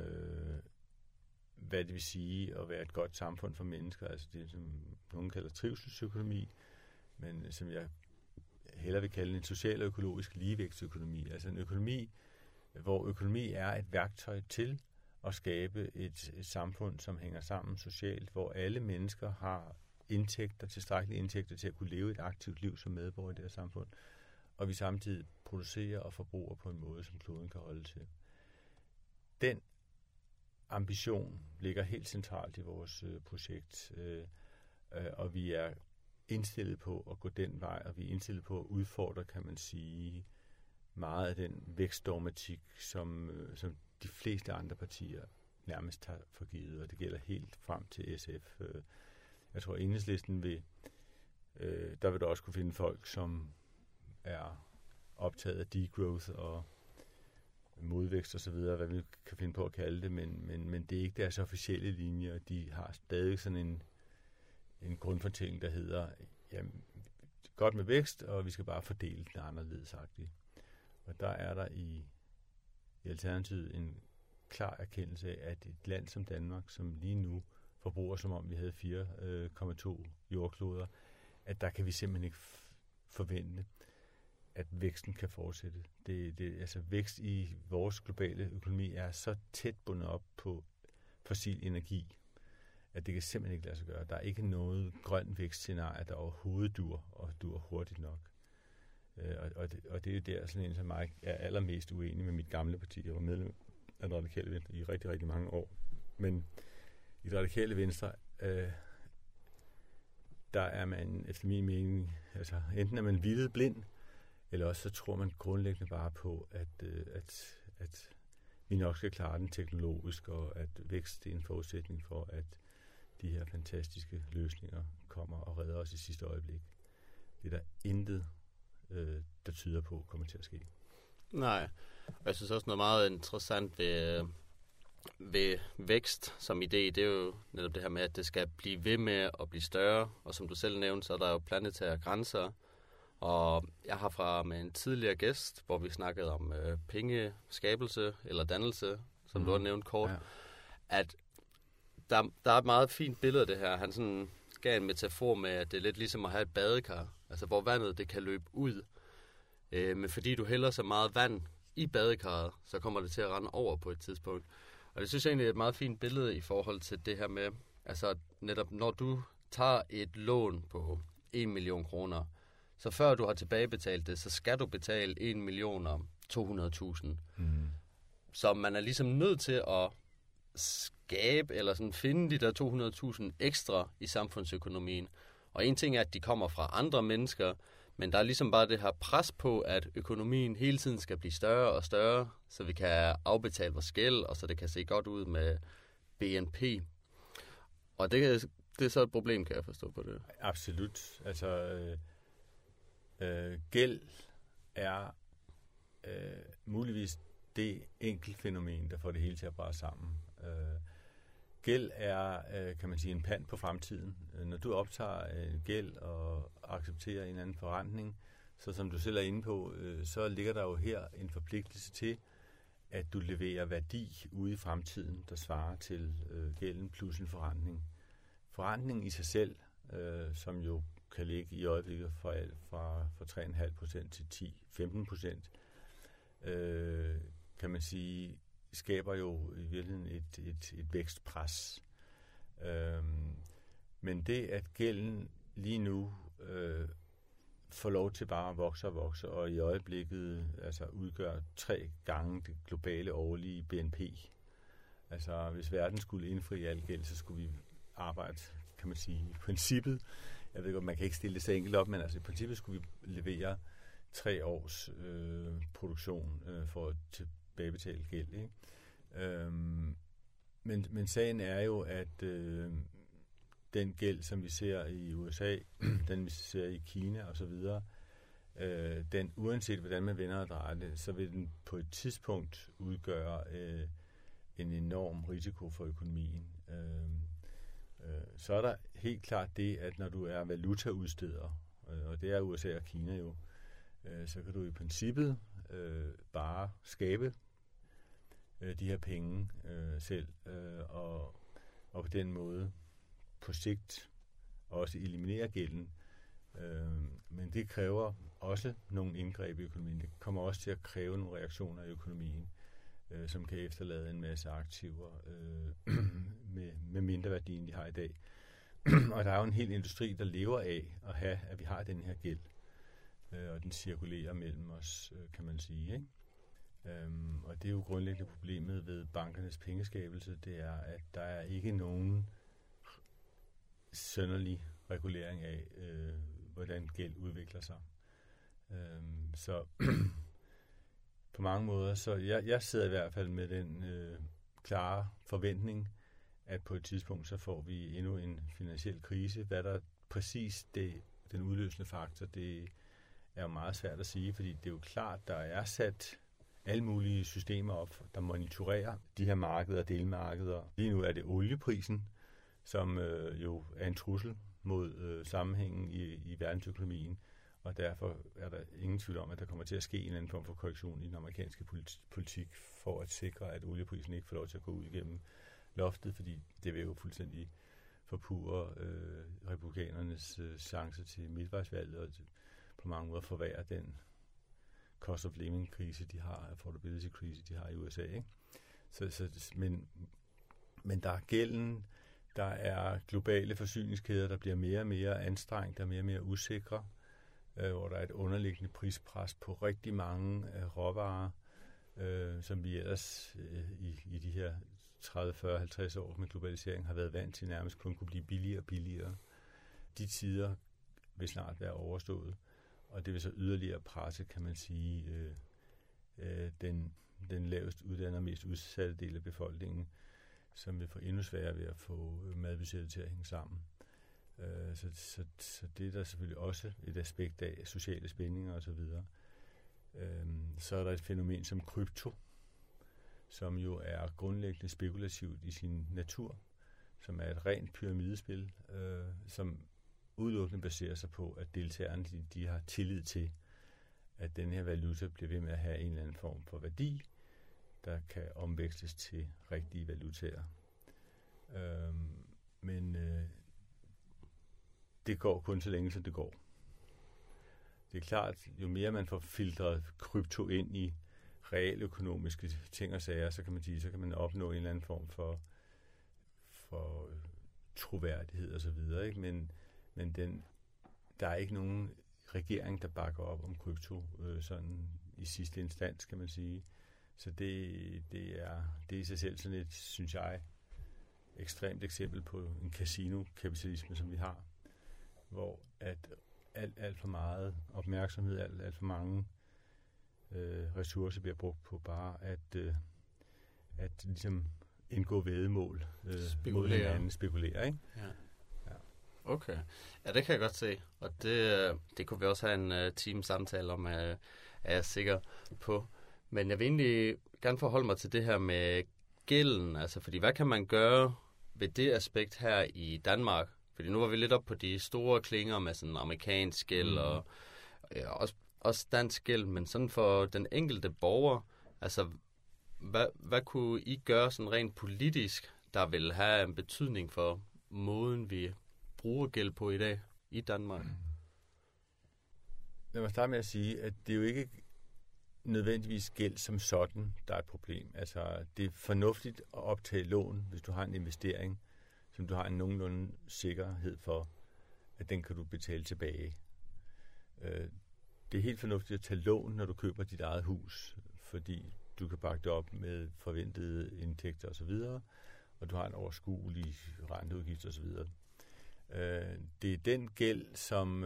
hvad det vil sige at være et godt samfund for mennesker. Altså det, som nogen kalder trivselsøkonomi, men som jeg hellere vil kalde en social og økologisk ligevægtsøkonomi. Altså en økonomi, hvor økonomi er et værktøj til at skabe et samfund, som hænger sammen socialt, hvor alle mennesker har tilstrækkelige indtægter til at kunne leve et aktivt liv som medborger i det her samfund, og vi samtidig producerer og forbruger på en måde, som kloden kan holde til. Den ambition ligger helt centralt i vores projekt, og vi er indstillet på at gå den vej, og vi er indstillet på at udfordre, kan man sige, meget af den vækstdogmatik, som de fleste andre partier nærmest har forgivet, og det gælder helt frem til SF. Jeg tror, Enhedslisten der vil du også kunne finde folk, som er optaget af degrowth og modvækst og så videre, hvad vi kan finde på at kalde det, men det er ikke deres officielle linje, og de har stadig sådan en grundfortælling, der hedder, jamen, godt med vækst, og vi skal bare fordele den anderledesagtigt. Og der er der i Alternativet en klar erkendelse af, at et land som Danmark, som lige nu forbruger, som om vi havde 4,2 jordkloder, at der kan vi simpelthen ikke forvente, at væksten kan fortsætte. Altså vækst i vores globale økonomi er så tæt bundet op på fossil energi, at det kan simpelthen ikke lade sig gøre. Der er ikke noget grøn vækstscenarie, der overhovedet dur hurtigt nok. Og det er jo der, sådan en som mig er allermest uenig med mit gamle parti. Jeg var medlem af det radikale Venstre i rigtig, rigtig mange år. Men i det radikale Venstre, der er man efter min mening, altså enten er man vildet blind, eller også så tror man grundlæggende bare på, at vi nok skal klare den teknologisk, og at vækst er en forudsætning for, at de her fantastiske løsninger kommer og redder os i sidste øjeblik. Det er der intet, der tyder på, kommer til at ske. Nej, og jeg synes også noget meget interessant ved vækst som idé, det er jo netop det her med, at det skal blive ved med at blive større, og som du selv nævnte, så er der jo planetære grænser, og jeg har med en tidligere gæst, hvor vi snakkede om pengeskabelse eller dannelse, som du har nævnt kort, at der er et meget fint billede af det her. Han sådan gav en metafor med, at det er lidt ligesom at have et badekar, altså hvor vandet det kan løbe ud. Men fordi du hælder så meget vand i badekarret, så kommer det til at rende over på et tidspunkt. Og det synes jeg egentlig er et meget fint billede i forhold til det her med, altså netop når du tager et lån på 1 million kroner, så før du har tilbagebetalt det, så skal du betale 1.200.000. Så man er ligesom nødt til at skabe, eller sådan finde de der 200.000 ekstra i samfundsøkonomien. Og en ting er, at de kommer fra andre mennesker, men der er ligesom bare det her pres på, at økonomien hele tiden skal blive større og større, så vi kan afbetale vores gæld, og så det kan se godt ud med BNP. Og det er så et problem, kan jeg forstå på det. Absolut. Altså, gæld er muligvis det enkelt fænomen, der får det hele til at brase sammen. gæld er, kan man sige, en pant på fremtiden. Når du optager en gæld og accepterer en eller anden forrentning, så som du selv er inde på, så ligger der jo her en forpligtelse til, at du leverer værdi ude i fremtiden, der svarer til gælden plus en forrentning. Forrentningen i sig selv, som jo kan ligge i øjeblikket fra 3,5% til 10-15%, kan man sige, skaber jo i virkeligheden et vækstpres. Men det, at gælden lige nu får lov til bare at vokse, og i øjeblikket altså udgør 3 gange det globale årlige BNP. Altså, hvis verden skulle indfri al gæld, så skulle vi arbejde, kan man sige, i princippet. Jeg ved godt, man kan ikke stille det så enkelt op, men altså i princippet skulle vi levere 3 års produktion for at tilbagebetale gæld, ikke? Men sagen er jo, at den gæld, som vi ser i USA, den vi ser i Kina osv., den, uanset hvordan man vender og drejer det, så vil den på et tidspunkt udgøre en enorm risiko for økonomien. Så er der helt klart det, at når du er valutaudsteder, og det er USA og Kina jo, så kan du i princippet bare skabe de her penge selv, og på den måde på sigt også eliminere gælden. Men det kræver også nogle indgreb i økonomien. Det kommer også til at kræve nogle reaktioner i økonomien, som kan efterlade en masse aktiver med mindre værdi, end de har i dag. Og der er jo en hel industri, der lever af at vi har den her gæld, og den cirkulerer mellem os, kan man sige, ikke? Og det er jo grundlæggende problemet ved bankernes pengeskabelse, det er, at der er ikke nogen synderlig regulering af, hvordan gæld udvikler sig. Så på mange måder, så jeg sidder i hvert fald med den klare forventning, at på et tidspunkt, så får vi endnu en finansiel krise. Hvad der præcis den udløsende faktor, det er jo meget svært at sige, fordi det er jo klart, der er sat alle mulige systemer op, der monitorerer de her markeder, delmarkeder. Lige nu er det olieprisen, som jo er en trussel mod sammenhængen i verdensøkonomien, og derfor er der ingen tvivl om, at der kommer til at ske en eller anden form for korrektion i den amerikanske politik for at sikre, at olieprisen ikke får lov til at gå ud igennem loftet, fordi det vil jo fuldstændig forpurre republikanernes chance til midtvejsvalget og på mange måder forværre den cost of living krise, de har, affordability krise, de har i USA, ikke? Men der er gælden, der er globale forsyningskæder, der bliver mere og mere anstrengt, der er mere og mere usikre, hvor der er et underliggende prispres på rigtig mange råvarer, som vi ellers i de her 30, 40, 50 år med globalisering har været vant til nærmest kun kunne blive billigere og billigere. De tider vil snart være overstået, og det vil så yderligere presse, kan man sige, den lavest uddannede og mest udsatte del af befolkningen, som vil få endnu sværere ved at få madbudgettet til at hænge sammen. Så det er der selvfølgelig også et aspekt af sociale spændinger osv. Så er der et fænomen som krypto, som jo er grundlæggende spekulativt i sin natur, som er et rent pyramidespil, som udelukkende baserer sig på, at deltagerne de har tillid til, at den her valuta bliver ved med at have en eller anden form for værdi, der kan omveksles til rigtige valutaer. Men det går kun så længe, som det går. Det er klart, jo mere man får filtret krypto ind i realøkonomiske ting og sager, så kan man sige, så kan man opnå en eller anden form for troværdighed og så videre, ikke? Men der er ikke nogen regering, der bakker op om krypto sådan i sidste instans, kan man sige. Så det er i sig selv sådan et, synes jeg, ekstremt eksempel på en casino-kapitalisme, som vi har, hvor at alt for meget opmærksomhed, alt for mange ressourcer bliver brugt på bare at ligesom indgå væddemål mod hinanden, spekulere, ikke? Ja. Okay. Ja, det kan jeg godt se. Og det kunne vi også have en time samtale om, er jeg sikker på. Men jeg vil egentlig gerne forholde mig til det her med gælden. Altså, fordi hvad kan man gøre ved det aspekt her i Danmark, fordi nu var vi lidt op på de store klinger med sådan amerikansk gæld og også dansk gæld, men sådan for den enkelte borger, altså hvad kunne I gøre sådan rent politisk, der vil have en betydning for måden, vi bruger gæld på i dag i Danmark? Lad mig starte med at sige, at det er jo ikke nødvendigvis gæld som sådan, der er et problem. Altså, det er fornuftigt at optage lån, hvis du har en investering, som du har en nogenlunde sikkerhed for, at den kan du betale tilbage. Det er helt fornuftigt at tage lån, når du køber dit eget hus, fordi du kan bakke det op med forventede indtægter osv., og du har en overskuelig renteudgift osv. Det er den gæld, som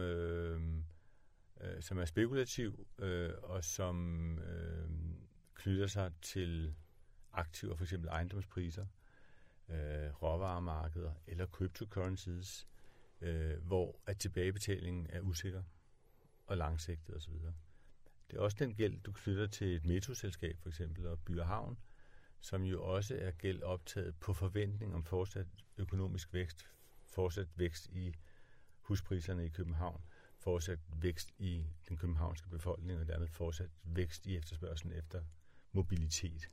er spekulativ, og som knytter sig til aktiver, f.eks. ejendomspriser, råvaremarkeder eller cryptocurrencies, hvor at tilbagebetalingen er usikker og langsigtet osv. Det er også den gæld, du knytter til et metroselskab, for eksempel, og By & Havn, som jo også er gæld optaget på forventning om fortsat økonomisk vækst, fortsat vækst i huspriserne i København, fortsat vækst i den københavnske befolkning, og dermed fortsat vækst i efterspørgselen efter mobilitet.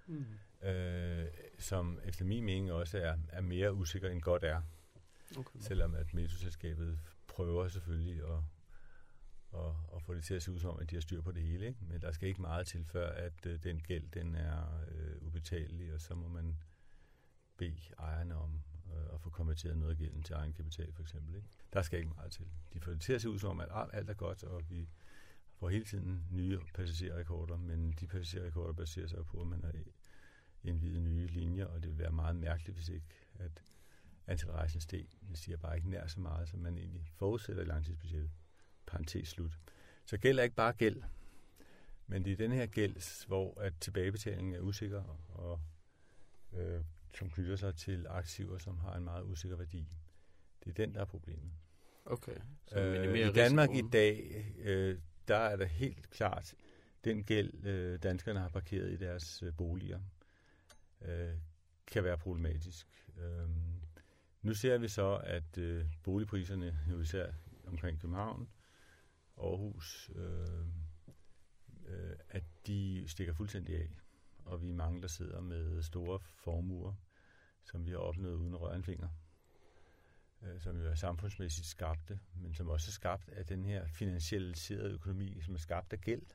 Som efter min mening også er mere usikker end godt er. Okay. Selvom at metroselskabet prøver selvfølgelig at få det til at se ud som, at de har styr på det hele. Ikke? Men der skal ikke meget til, før at den gæld den er ubetalelig, og så må man bede ejerne om at få konverteret noget af gælden til egenkapital, for eksempel. Ikke? Der skal ikke meget til. De får det til at se ud som, at alt er godt, og vi får hele tiden nye passagerrekorder, men de passagerrekorder baserer sig på, at man har indviet nye linjer, og det vil være meget mærkeligt, hvis ikke at antallet rejsende steg. Det siger bare ikke nær så meget, som man egentlig forudsætter i langtidsbudgettet. Parentes slut. Så gæld er ikke bare gæld, men det er den her gæld, hvor at tilbagebetalingen er usikker, og som knytter sig til aktiver, som har en meget usikker værdi. Det er den, der er problemet. Okay. I Danmark i dag, der er der helt klart den gæld, danskerne har parkeret i deres boliger, kan være problematisk. Nu ser vi så, at boligpriserne, jo især omkring København, Aarhus, at de stikker fuldstændig af, og vi er mange, der sidder med store formuer, som vi har opnået uden at røre en finger, som jo er samfundsmæssigt skabte, men som også er skabt af den her finansialiserede økonomi, som er skabt af gæld.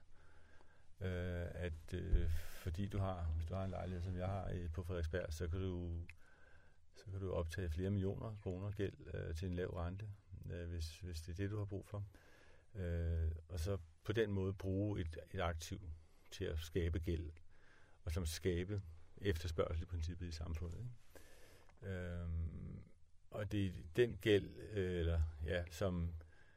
Fordi hvis du har en lejlighed, som jeg har på Frederiksberg, så kan du optage flere millioner kroner gæld til en lav rente, hvis det er det, du har brug for. Og så på den måde bruge et aktiv til at skabe gæld, og som skabe efterspørgsel i princippet i samfundet. Ikke? Og det er den gæld, som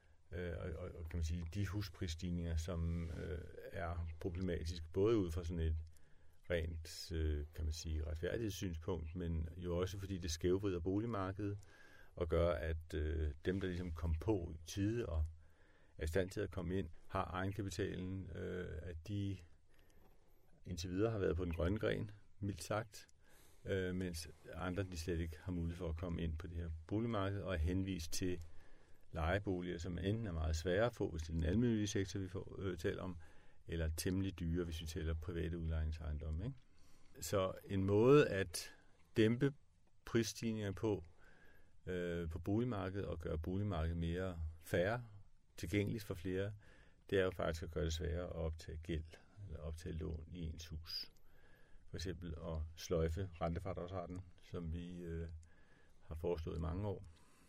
og kan man sige, de husprisstigninger, som er problematiske, både ud fra sådan et rent, kan man sige, retfærdighedssynspunkt, men jo også fordi det skævvrider boligmarkedet, og gør, at dem, der ligesom kom på i tide og er i stand til at komme ind, har egenkapitalen, at de indtil videre har været på den grønne gren, mildt sagt, mens andre de slet ikke har mulighed for at komme ind på det her boligmarked og er henvist til lejeboliger, som enten er meget svære at få, hvis det er den almindelige sektor, vi taler om, eller temmelig dyre, hvis vi taler private udlejningsejendomme. Ikke? Så en måde at dæmpe prisstigninger på boligmarkedet og gøre boligmarkedet mere fair, tilgængeligt for flere, det er jo faktisk at gøre det sværere at optage gæld eller optage lån i ens hus. For eksempel at sløjfe rentefradragsretten, som vi har foreslået i mange år.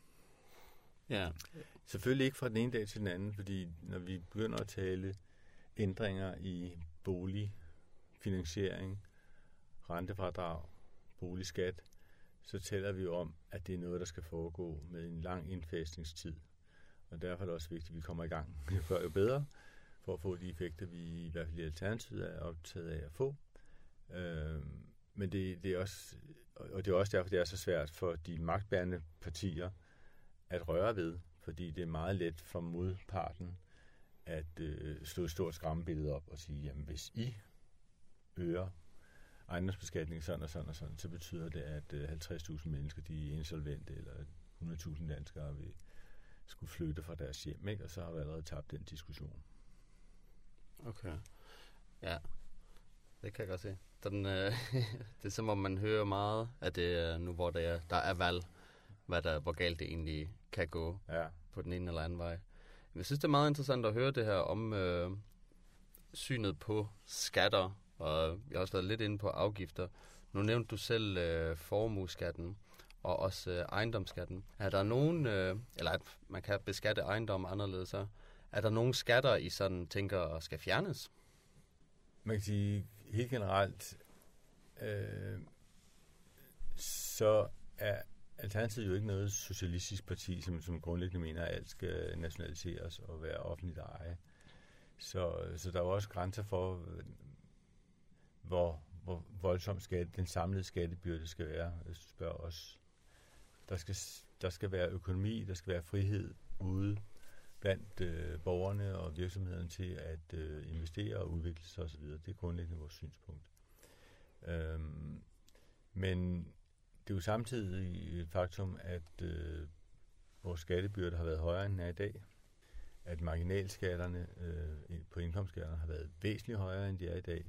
Ja. Selvfølgelig ikke fra den ene dag til den anden, fordi når vi begynder at tale ændringer i boligfinansiering, rentefradrag, boligskat, så taler vi jo om, at det er noget, der skal foregå med en lang indfasningstid. Og derfor er det også vigtigt, at vi kommer i gang jo før jo bedre, for at få de effekter, vi i hvert fald i Alternativet er optaget af at få. Men det er også, og det er også derfor, det er så svært for de magtbærende partier at røre ved, fordi det er meget let for modparten at slå et stort skræmmebillede op og sige, jamen hvis I øger ejendomsbeskatning sådan og sådan og sådan, så betyder det, at 50.000 mennesker, de er insolvente, eller 100.000 danskere vil skulle flytte fra deres hjem, ikke? Og så har vi allerede tabt den diskussion. Okay. Ja, det kan jeg godt se. Det er som om man hører meget, at det er nu, hvor der er valg, hvor galt det egentlig kan gå på den ene eller anden vej. Men jeg synes, det er meget interessant at høre det her om synet på skatter, og jeg har også været lidt inde på afgifter. Nu nævnte du selv formueskatten og også ejendomsskatten. Er der nogen, eller at man kan beskatte ejendom anderledes, så er der nogen skatter, I sådan tænker skal fjernes? Man kan sige helt generelt, så er Alternativet jo ikke noget socialistisk parti, som grundlæggende mener, at alt skal nationaliseres og være offentligt eje. Så der er jo også grænser for, hvor voldsom den samlede skattebyrde skal være, hvis du spørger os. Der skal være økonomi, der skal være frihed ude blandt borgerne og virksomhederne til at investere og udvikle sig osv. Det er grundlæggende vores synspunkt. Men det er jo samtidig et faktum, at vores skattebyrde har været højere, end den er i dag. At marginalskatterne på indkomstskatterne har været væsentligt højere, end de er i dag.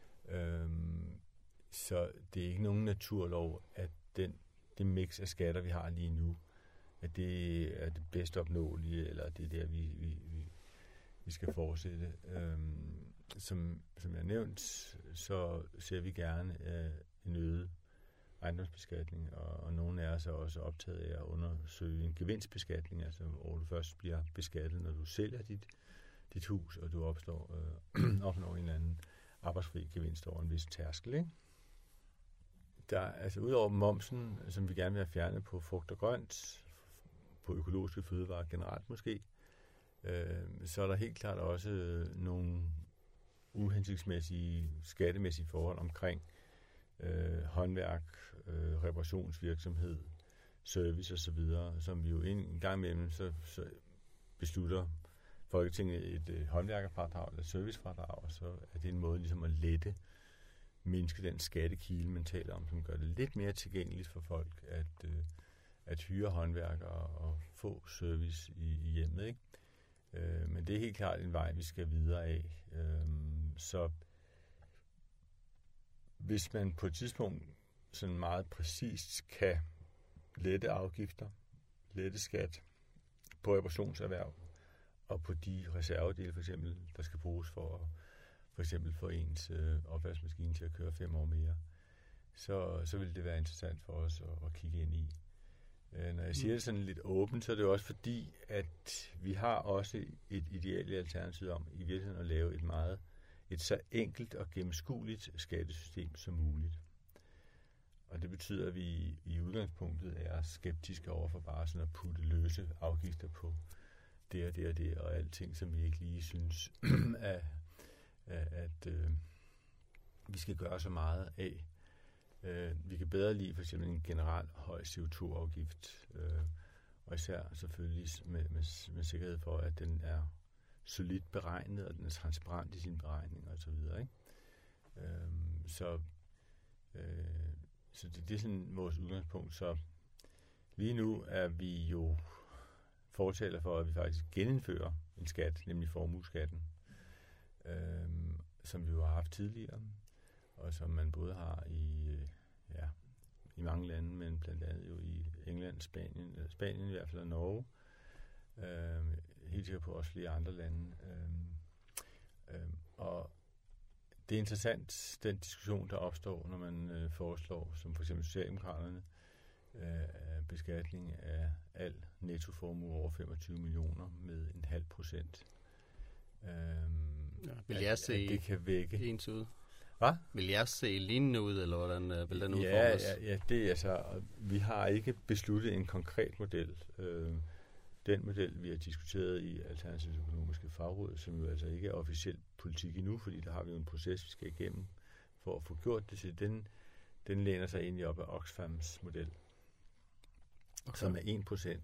Så det er ikke nogen naturlov, at det mix af skatter, vi har lige nu, at det er det bedst opnåelige, eller det er der, vi skal fortsætte. Som jeg nævnt, så ser vi gerne en øget ejendomsbeskatning, og nogle af os er også optaget af at undersøge en gevinstbeskatning, altså hvor du først bliver beskattet, når du sælger dit hus, og du opnår en eller anden arbejdsfri gevinst over en vis tærskel, ikke? Der altså udover momsen, som vi gerne vil have fjernet på frugt og grønt, på økologiske fødevarer generelt måske, så er der helt klart også nogle uhensigtsmæssige skattemæssige forhold omkring håndværk, reparationsvirksomhed, service osv., som vi jo en gang imellem så beslutter Folketinget et håndværkerfradrag eller servicefradrag, og så er det en måde ligesom at mindske den skattekile, man taler om, som gør det lidt mere tilgængeligt for folk at hyre håndværkere og få service i hjemmet, ikke? Men det er helt klart en vej, vi skal videre af. Så hvis man på et tidspunkt sådan meget præcist kan lette afgifter, lette skat på reparationserhverv og på de reservedele, for eksempel, der skal bruges for eksempel for ens opvaskemaskine til at køre 5 år mere, så vil det være interessant for os at kigge ind i. Når jeg siger det sådan lidt åbent, så er det jo også fordi, at vi har også et ideelt alternativ om i virkeligheden at lave et så enkelt og gennemskueligt skattesystem som muligt. Og det betyder, at vi i udgangspunktet er skeptiske over for bare sådan at putte løse afgifter på det og det og det, og alting, som vi ikke lige synes, at vi skal gøre så meget af. Vi kan bedre lide for eksempel en generel høj CO2-afgift, og især selvfølgelig med sikkerhed for, at den er solidt beregnet, og den er transparent i sine beregninger osv. Så det er sådan vores udgangspunkt. Så lige nu er vi jo fortaler for, at vi faktisk genindfører en skat, nemlig formueskatten, som vi jo har haft tidligere, og som man både har i mange lande, men blandt andet jo i England, Spanien i hvert fald, og Norge, helt sikkert på også flere andre lande. Og det er interessant, den diskussion, der opstår, når man foreslår, som for eksempel Socialdemokraterne, beskatning af al nettoformue over 25 millioner med 0,5%. Vil jeg se det kan vække ens ud? Hvad? Vil jeg se lignende ud, eller hvordan vil den udformes? Ja, det er altså, vi har ikke besluttet en konkret model. Den model, vi har diskuteret i Alternativets økonomiske fagråd, som jo altså ikke er officiel politik endnu, fordi der har vi jo en proces, vi skal igennem for at få gjort det til. Den læner sig egentlig op af Oxfams model, som er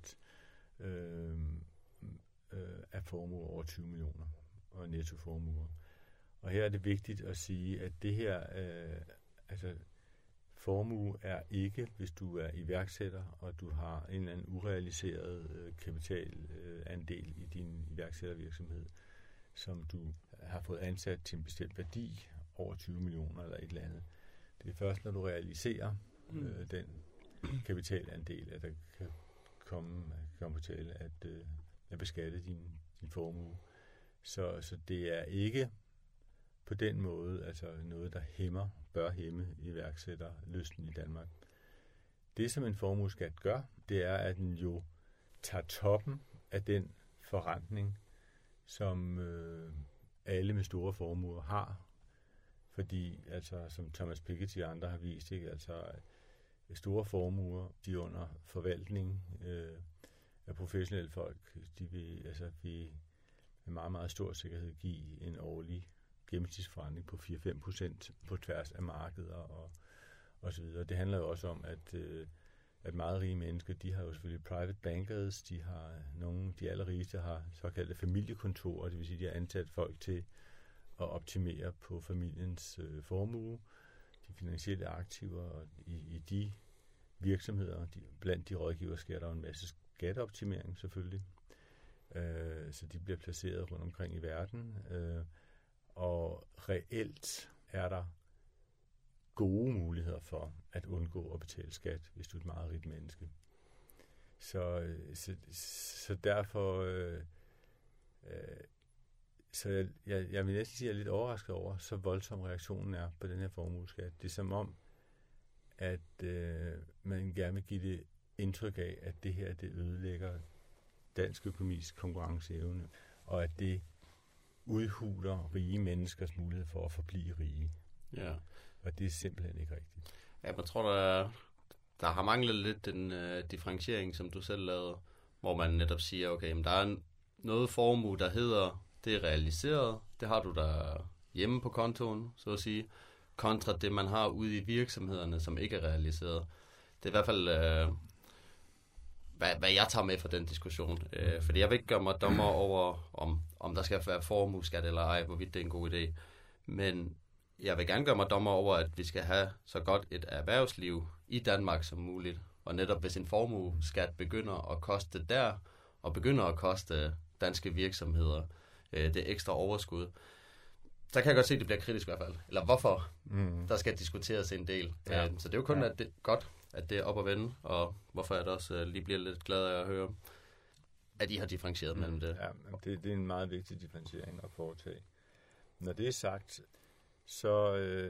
1% af formue over 20 millioner og nettoformuer. Og her er det vigtigt at sige, at det her Altså, formue er ikke, hvis du er iværksætter, og du har en eller anden urealiseret kapitalandel i din iværksættervirksomhed, som du har fået ansat til en bestemt værdi, over 20 millioner eller et eller andet. Det er først, når du realiserer den kapitalandel, at der kan komme på tale at beskatte din formue. Så det er ikke på den måde altså noget, der bør hæmme iværksætterlysten i Danmark. Det, som en formueskat gør, det er, at den jo tager toppen af den forrentning, som alle med store formuer har. Fordi, altså, som Thomas Piketty og andre har vist, ikke, altså, store formuer, de er under forvaltning af professionelle folk. De vil med meget, meget stor sikkerhed give en årlig gennemsnitsforrentning på 4-5% på tværs af markeder og så videre. Det handler jo også om, at meget rige mennesker, de har jo selvfølgelig private bankers, de allerrigeste har såkaldte familiekontorer, det vil sige, de har ansat folk til at optimere på familiens formue, de finansielle aktiver, og i de virksomheder, blandt de rådgivere sker der en masse skatteoptimering selvfølgelig, så de bliver placeret rundt omkring i verden, og reelt er der gode muligheder for at undgå at betale skat, hvis du er et meget rigt menneske. Så derfor så jeg vil næsten sige, at jeg er lidt overrasket over, så voldsom reaktionen er på den her formueskat. Det er som om, at man gerne vil give det indtryk af, at det her, det ødelægger dansk økonomis konkurrenceevne, og at det udhuler rige menneskers mulighed for at forblive rige. Ja. Og det er simpelthen ikke rigtigt. Ja, jeg tror, der har manglet lidt den differentiering, som du selv lavede, hvor man netop siger, okay, men der er noget formue, der hedder, det er realiseret, det har du der hjemme på kontoen, så at sige, kontra det, man har ude i virksomhederne, som ikke er realiseret. Det er i hvert fald, hvad jeg tager med fra den diskussion. Fordi jeg vil ikke gøre mig dommer over, om der skal være formueskat eller ej, hvorvidt det er en god idé. Men jeg vil gerne gøre mig dommer over, at vi skal have så godt et erhvervsliv i Danmark som muligt. Og netop hvis en formueskat begynder at koste der, og begynder at koste danske virksomheder det ekstra overskud, så kan jeg godt se, at det bliver kritisk i hvert fald. Eller hvorfor der skal diskuteres en del. Ja. Så det er jo kun at det godt, at det er op at vende, og hvorfor jeg da også lige bliver lidt glad af at høre, at I har differentieret mellem det. Ja, det er en meget vigtig differentiering at foretage. Når det er sagt, så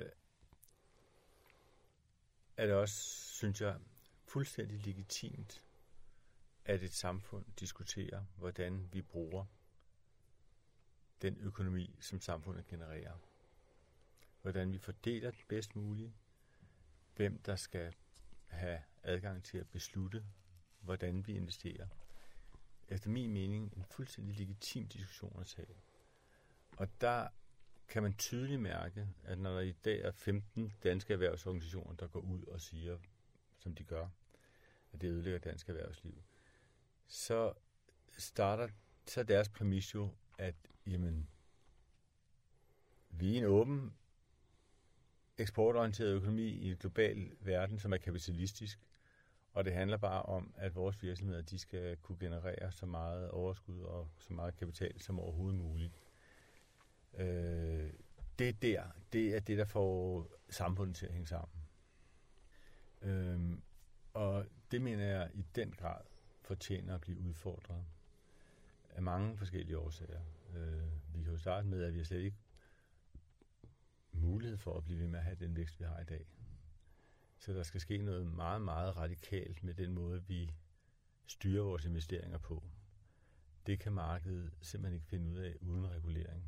er det også, synes jeg, fuldstændig legitimt, at et samfund diskuterer, hvordan vi bruger den økonomi, som samfundet genererer. Hvordan vi fordeler det bedst muligt, hvem der skal have adgang til at beslutte, hvordan vi investerer. Efter min mening en fuldstændig legitim diskussion at tage. Og der kan man tydeligt mærke, at når der i dag er 15 danske erhvervsorganisationer, der går ud og siger, som de gør, at det ødelægger dansk erhvervsliv, så er deres præmis jo, at jamen, vi er en åben, eksportorienteret økonomi i en global verden, som er kapitalistisk, og det handler bare om, at vores virksomheder, de skal kunne generere så meget overskud og så meget kapital som overhovedet muligt. Det er det, der får samfundet til at hænge sammen. Og det mener jeg i den grad fortjener at blive udfordret af mange forskellige årsager. Vi kan jo starte med, at vi har slet ikke mulighed for at blive ved med at have den vækst, vi har i dag. Så der skal ske noget meget, meget radikalt med den måde, vi styrer vores investeringer på. Det kan markedet simpelthen ikke finde ud af uden regulering.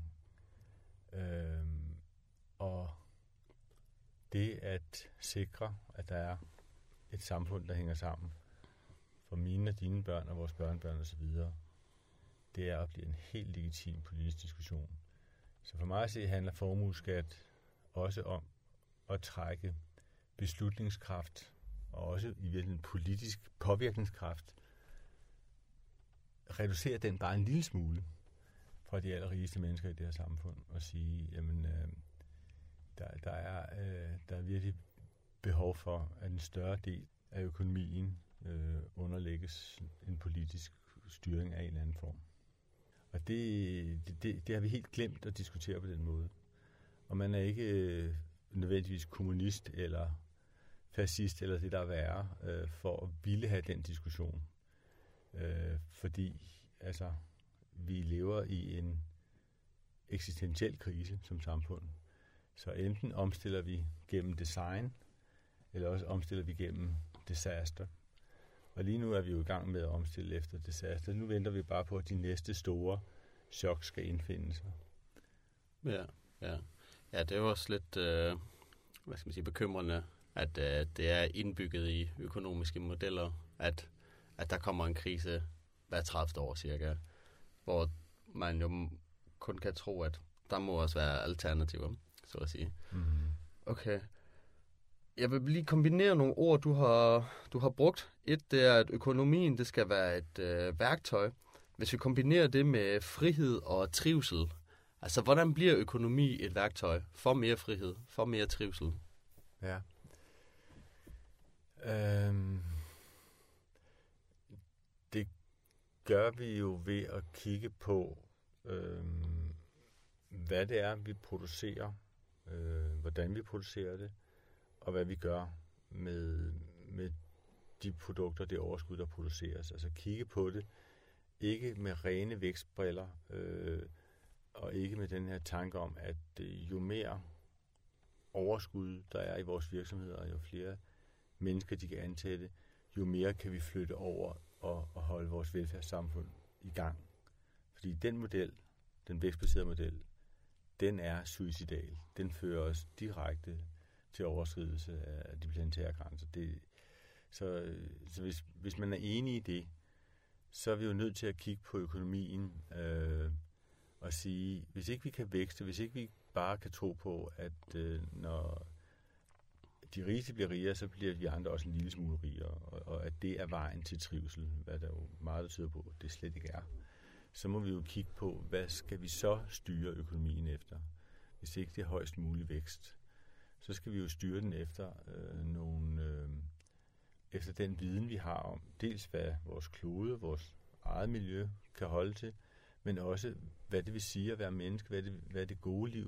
Og det at sikre, at der er et samfund, der hænger sammen for mine og dine børn og vores børnebørn osv., det er at blive en helt legitim politisk diskussion. Så for mig at se handler formueskat også om at trække beslutningskraft og også i virkeligheden politisk påvirkningskraft, reducere den bare en lille smule fra de allerrigeste mennesker i det her samfund og sige, jamen, Der er virkelig behov for, at en større del af økonomien underlægges en politisk styring af en eller anden form. Og det har vi helt glemt at diskutere på den måde. Og man er ikke nødvendigvis kommunist eller fascist eller det, der er værre, for at ville have den diskussion. Fordi vi lever i en eksistentiel krise som samfund. Så enten omstiller vi gennem design, eller også omstiller vi gennem disaster. Og lige nu er vi jo i gang med at omstille efter disaster. Nu venter vi bare på, at de næste store chok skal indfinde sig. Ja, det er jo også lidt bekymrende, at det er indbygget i økonomiske modeller, at der kommer en krise hver 30 år cirka, hvor man jo kun kan tro, at der må også være alternativer, så at sige. Mm-hmm. Okay. Jeg vil lige kombinere nogle ord, du har brugt. Et, det er, at økonomien det skal være et værktøj. Hvis vi kombinerer det med frihed og trivsel, altså hvordan bliver økonomi et værktøj for mere frihed, for mere trivsel? Ja. Det gør vi jo ved at kigge på, hvad det er, vi producerer, hvordan vi producerer det, og hvad vi gør med de produkter, det overskud, der produceres. Altså kigge på det, ikke med rene vækstbriller, og ikke med den her tanke om, at jo mere overskud, der er i vores virksomheder, og jo flere mennesker, de kan ansætte, jo mere kan vi flytte over og holde vores velfærdssamfund i gang. Fordi den model, den vækstbaserede model, den er suicidal. Den fører os direkte til overskridelse af de planetære grænser. Så hvis man er enig i det, så er vi jo nødt til at kigge på økonomien og sige, hvis ikke vi kan vækste, hvis ikke vi bare kan tro på, at når de rigeste bliver rigere, så bliver vi andre også en lille smule rigere, og at det er vejen til trivsel, hvad der jo meget der tyder på, det slet ikke er. Så må vi jo kigge på, hvad skal vi så styre økonomien efter, hvis ikke det er højst mulig vækst. Så skal vi jo styre den efter efter den viden, vi har om dels hvad vores klode, vores eget miljø kan holde til, men også hvad det vil sige at være menneske, hvad det gode liv,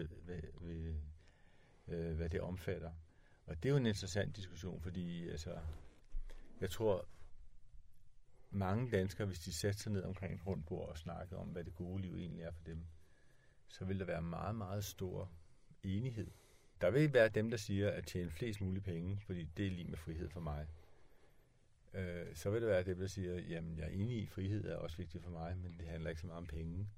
hvad det omfatter. Og det er jo en interessant diskussion, fordi jeg tror, mange danskere, hvis de sætter sig ned omkring et rundt bord og snakker om, hvad det gode liv egentlig er for dem, så vil der være meget, meget stor enighed. Der vil være dem, der siger, at tjene flest mulige penge, fordi det er lige med frihed for mig. Så vil der være dem, der siger, jamen jeg er enig i, frihed er også vigtigt for mig, men det handler ikke så meget om penge.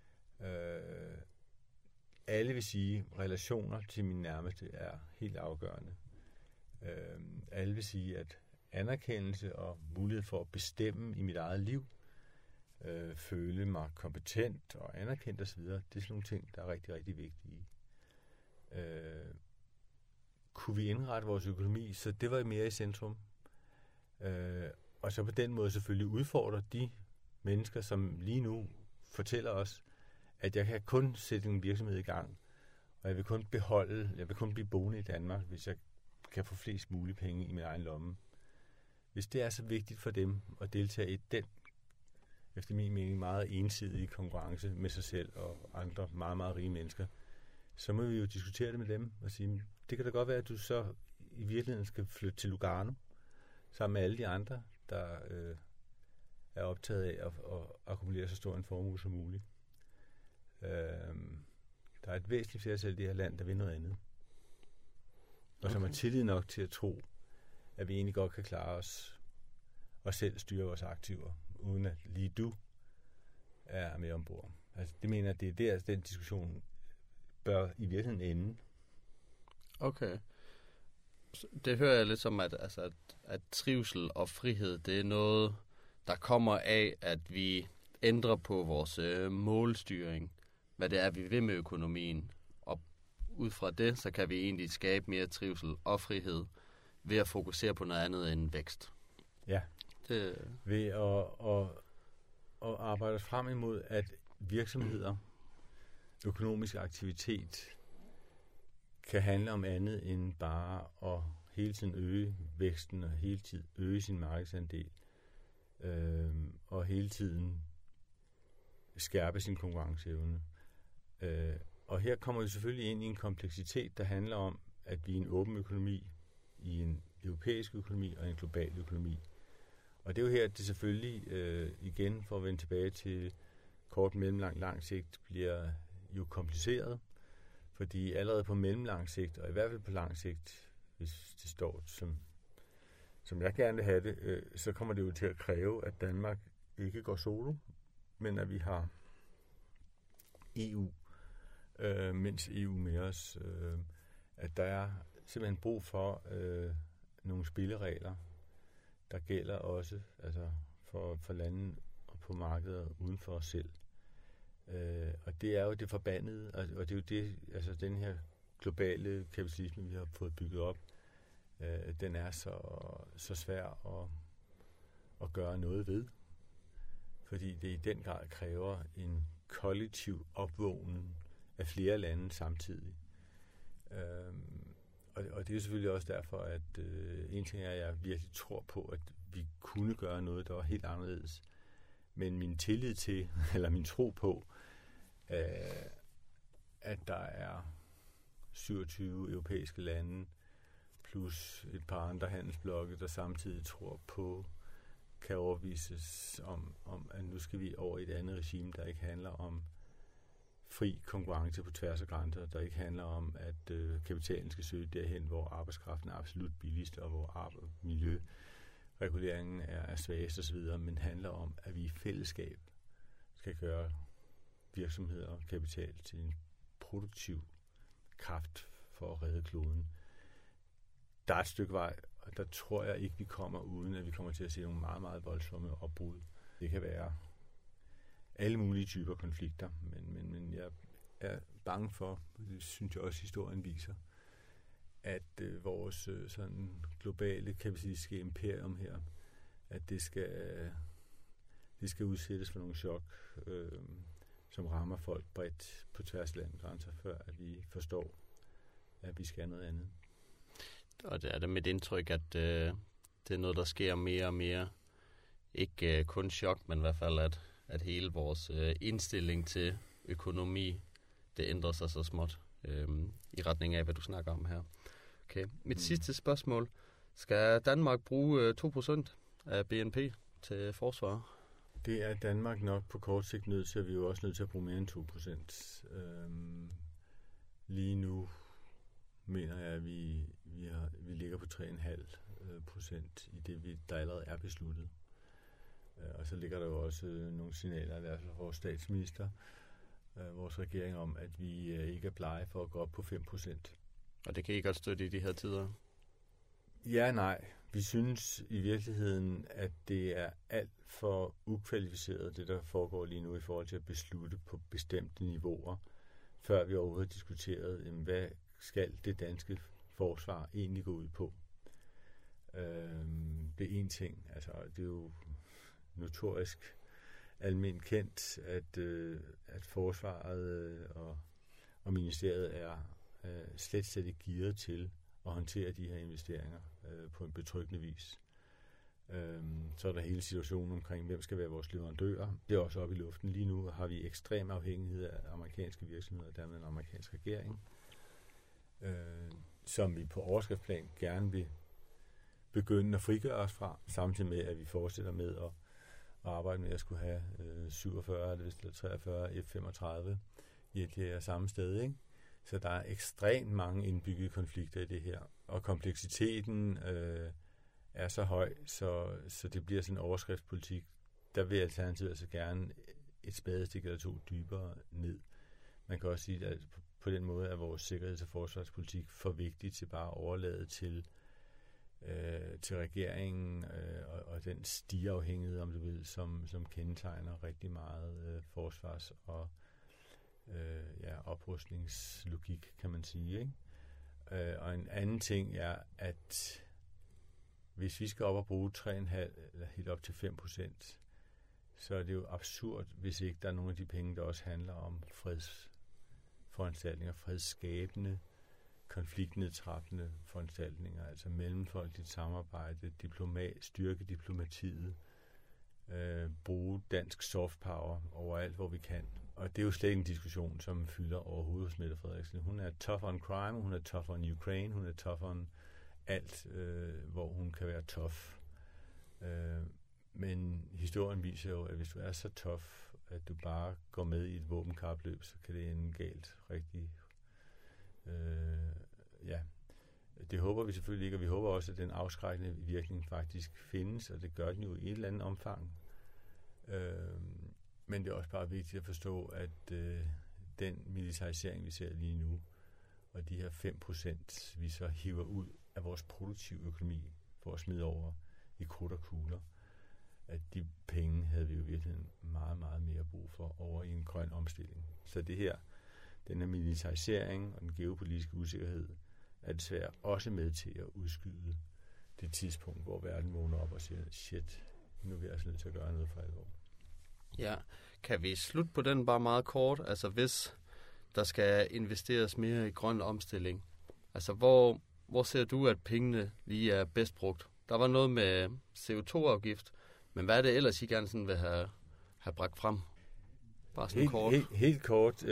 Alle vil sige, at relationer til mine nærmeste er helt afgørende. Alle vil sige, at anerkendelse og mulighed for at bestemme i mit eget liv, føle mig kompetent og anerkendt osv., det er sådan nogle ting, der er rigtig, rigtig vigtige. Kunne vi indrette vores økonomi, så det var mere i centrum. Og så på den måde selvfølgelig udfordre de mennesker, som lige nu fortæller os, at jeg kan kun sætte en virksomhed i gang, og jeg vil kun blive boende i Danmark, hvis jeg kan få flest mulige penge i min egen lomme. Hvis det er så vigtigt for dem at deltage i den, efter min mening, meget ensidige konkurrence med sig selv og andre meget, meget rige mennesker, så må vi jo diskutere det med dem og sige, det kan da godt være, at du så i virkeligheden skal flytte til Lugano, sammen med alle de andre, der er optaget af at akkumulere så stor en formue som muligt. Der er et væsentligt flertal i det her land, der vil noget andet. Og som har tillid nok til at tro, at vi egentlig godt kan klare os og selv styre vores aktiver, uden at lige du er med ombord. Altså, det mener jeg, det er der, den diskussion bør i virkeligheden ende. Okay. Det hører jeg lidt som, at trivsel og frihed, det er noget, der kommer af, at vi ændrer på vores målstyring, hvad det er, vi vil med økonomien. Og ud fra det, så kan vi egentlig skabe mere trivsel og frihed ved at fokusere på noget andet end vækst. Ja, ved at arbejde frem imod, at virksomheder, økonomisk aktivitet, kan handle om andet end bare at hele tiden øge væksten og hele tiden øge sin markedsandel og hele tiden skærpe sin konkurrenceevne. Og her kommer vi selvfølgelig ind i en kompleksitet, der handler om, at vi er en åben økonomi, i en europæisk økonomi og en global økonomi. Og det er jo her, at det selvfølgelig igen, for at vende tilbage til kort, mellemlang, lang sigt, bliver jo kompliceret. Fordi allerede på mellemlang sigt, og i hvert fald på lang sigt, hvis det står som jeg gerne vil have det, så kommer det jo til at kræve, at Danmark ikke går solo, men at vi har EU, mens EU med os. At der er simpelthen brug for nogle spilleregler, der gælder også altså for lande og på markeder uden for os selv. Og det er jo det forbandede, og det er jo det, altså den her globale kapitalisme, vi har fået bygget op, den er så svær at gøre noget ved. Fordi det i den grad kræver en kollektiv opvågning af flere lande samtidig. Og det er selvfølgelig også derfor, at en ting er, at jeg virkelig tror på, at vi kunne gøre noget, der var helt anderledes. Men min tillid til, eller min tro på, at der er 27 europæiske lande, plus et par andre handelsblokke, der samtidig tror på, kan overvises om, at nu skal vi over i et andet regime, der ikke handler om fri konkurrence på tværs af grænser, der ikke handler om, at kapitalen skal søge derhen, hvor arbejdskraften er absolut billigst, og hvor miljøreguleringen er svagest osv., men handler om, at vi i fællesskab skal gøre virksomheder og kapital til en produktiv kraft for at redde kloden. Der er et stykke vej, og der tror jeg ikke, vi kommer uden, at vi kommer til at se nogle meget, meget voldsomme opbrud. Det kan være alle mulige typer konflikter, men jeg er bange for, det synes jeg også historien viser, at vores sådan globale kapitalistiske imperium her, at det skal udsættes for nogle chok, som rammer folk bredt på tværs af landegrænser, før at vi forstår, at vi skal noget andet. Og det er da mit indtryk, at det er noget, der sker mere og mere. Ikke kun chok, men i hvert fald, at hele vores indstilling til økonomi, det ændrer sig så småt i retning af, hvad du snakker om her. Okay. Mit sidste spørgsmål. Skal Danmark bruge 2% af BNP til forsvar? Det er Danmark nok på kort sigt nødt til, at vi er jo også nødt til at bruge mere end 2%. Lige nu mener jeg, at vi ligger på 3,5% i det, der allerede er besluttet. Og så ligger der jo også nogle signaler, i hvert fald fra vores statsminister, vores regering om, at vi ikke er blege for at gå op på 5%. Og det kan I godt støtte i de her tider? Ja, nej. Vi synes i virkeligheden, at det er alt for ukvalificeret, det der foregår lige nu i forhold til at beslutte på bestemte niveauer, før vi overhovedet har diskuteret, hvad skal det danske forsvar egentlig gå ud på. Det er en ting. Altså, det er jo notorisk almindeligt kendt, at forsvaret og ministeriet er slet ikke gearet til at håndtere de her investeringer på en betryggende vis. Så er der hele situationen omkring, hvem skal være vores leverandører. Det er også oppe i luften. Lige nu har vi ekstrem afhængighed af amerikanske virksomheder, og dermed en amerikansk regering, som vi på overskriftsplan gerne vil begynde at frigøre os fra, samtidig med, at vi fortsætter med at arbejde med at skulle have 47 eller 43 F-35 i et samme sted, ikke? Så der er ekstremt mange indbyggede konflikter i det her, og kompleksiteten er så høj, så det bliver sådan en overskriftspolitik. Der vil Alternativet altså gerne et spadestik eller to dybere ned. Man kan også sige, at på den måde er vores sikkerheds- og forsvarspolitik for vigtig til bare at overlade til regeringen og den stigeafhængighed, om du vil, som kendetegner rigtig meget forsvars- og oprustningslogik, kan man sige, ikke? Og en anden ting er, at hvis vi skal op og bruge 3,5 eller helt op til 5%, så er det jo absurd, hvis ikke der er nogle af de penge, der også handler om fredsforanstaltninger, fredsskabende konfliktnedtrappende foranstaltninger, altså mellemfolkeligt samarbejde, styrke diplomatiet, bruge dansk soft power overalt, hvor vi kan. Og det er jo slet ikke en diskussion, som fylder overhovedet hos Mette Frederiksen. Hun er tough on crime, hun er tough on Ukraine, hun er tough on alt, hvor hun kan være tough. Men historien viser jo, at hvis du er så tough, at du bare går med i et våbenkapløb, så kan det ende galt rigtig. Det håber vi selvfølgelig ikke, og vi håber også, at den afskrækkende virkning faktisk findes, og det gør den jo i et eller andet omfang. Men det er også bare vigtigt at forstå, at den militarisering, vi ser lige nu, og de her 5%, vi så hiver ud af vores produktive økonomi, for at smide over i krudt og kugler, at de penge havde vi jo virkelig meget, meget mere brug for over i en grøn omstilling. Så det her, den her militarisering og den geopolitiske usikkerhed, er desværre også med til at udskyde det tidspunkt, hvor verden vågner op og siger, shit, nu er vi altså nødt til at gøre noget for alvor. Ja, kan vi slutte på den bare meget kort? Altså hvis der skal investeres mere i grøn omstilling, altså hvor ser du, at pengene lige er bedst brugt? Der var noget med CO2-afgift, men hvad er det ellers, I gerne sådan vil have bragt frem? Bare sådan kort. Helt kort.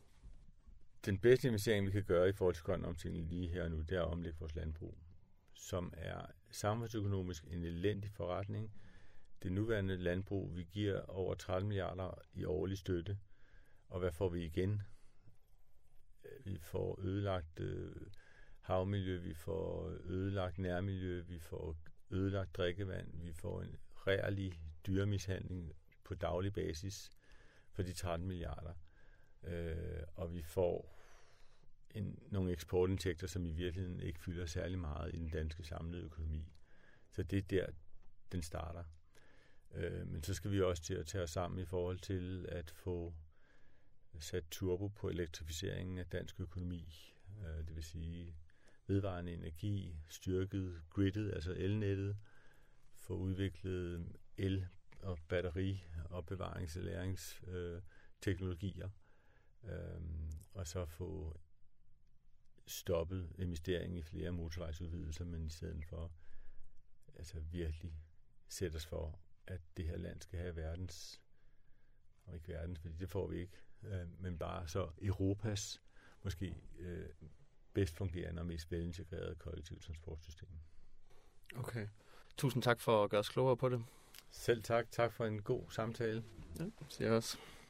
Den bedste investering, vi kan gøre i forhold til grøn omstilling lige her og nu, det er at omlægge vores landbrug, som er samfundsøkonomisk en elendig forretning. Det nuværende landbrug, vi giver over 30 milliarder i årlig støtte, og hvad får vi igen? Vi får ødelagt havmiljø, vi får ødelagt nærmiljø, vi får ødelagt drikkevand, vi får en rærlig dyremishandling på daglig basis for de 13 milliarder. Og vi får nogle eksportindtægter, som i virkeligheden ikke fylder særlig meget i den danske samlede økonomi. Så det er der, den starter. Men så skal vi også til at tage os sammen i forhold til at få sat turbo på elektrificeringen af dansk økonomi. Det vil sige vedvarende energi, styrket gridet, altså elnettet, få udviklet el- og batteriopbevarings- og lagringsteknologier, og så få stoppet investeringen i flere motorvejsudvidelser, men i stedet for altså virkelig sætte os for, at det her land skal have og ikke verdens, fordi det får vi ikke, men bare så Europas måske bedst fungerende og mest velintegrerede kollektivt transportsystem. Okay. Tusind tak for at gøre os klogere på det. Selv tak. Tak for en god samtale. Ja, siger jeg også.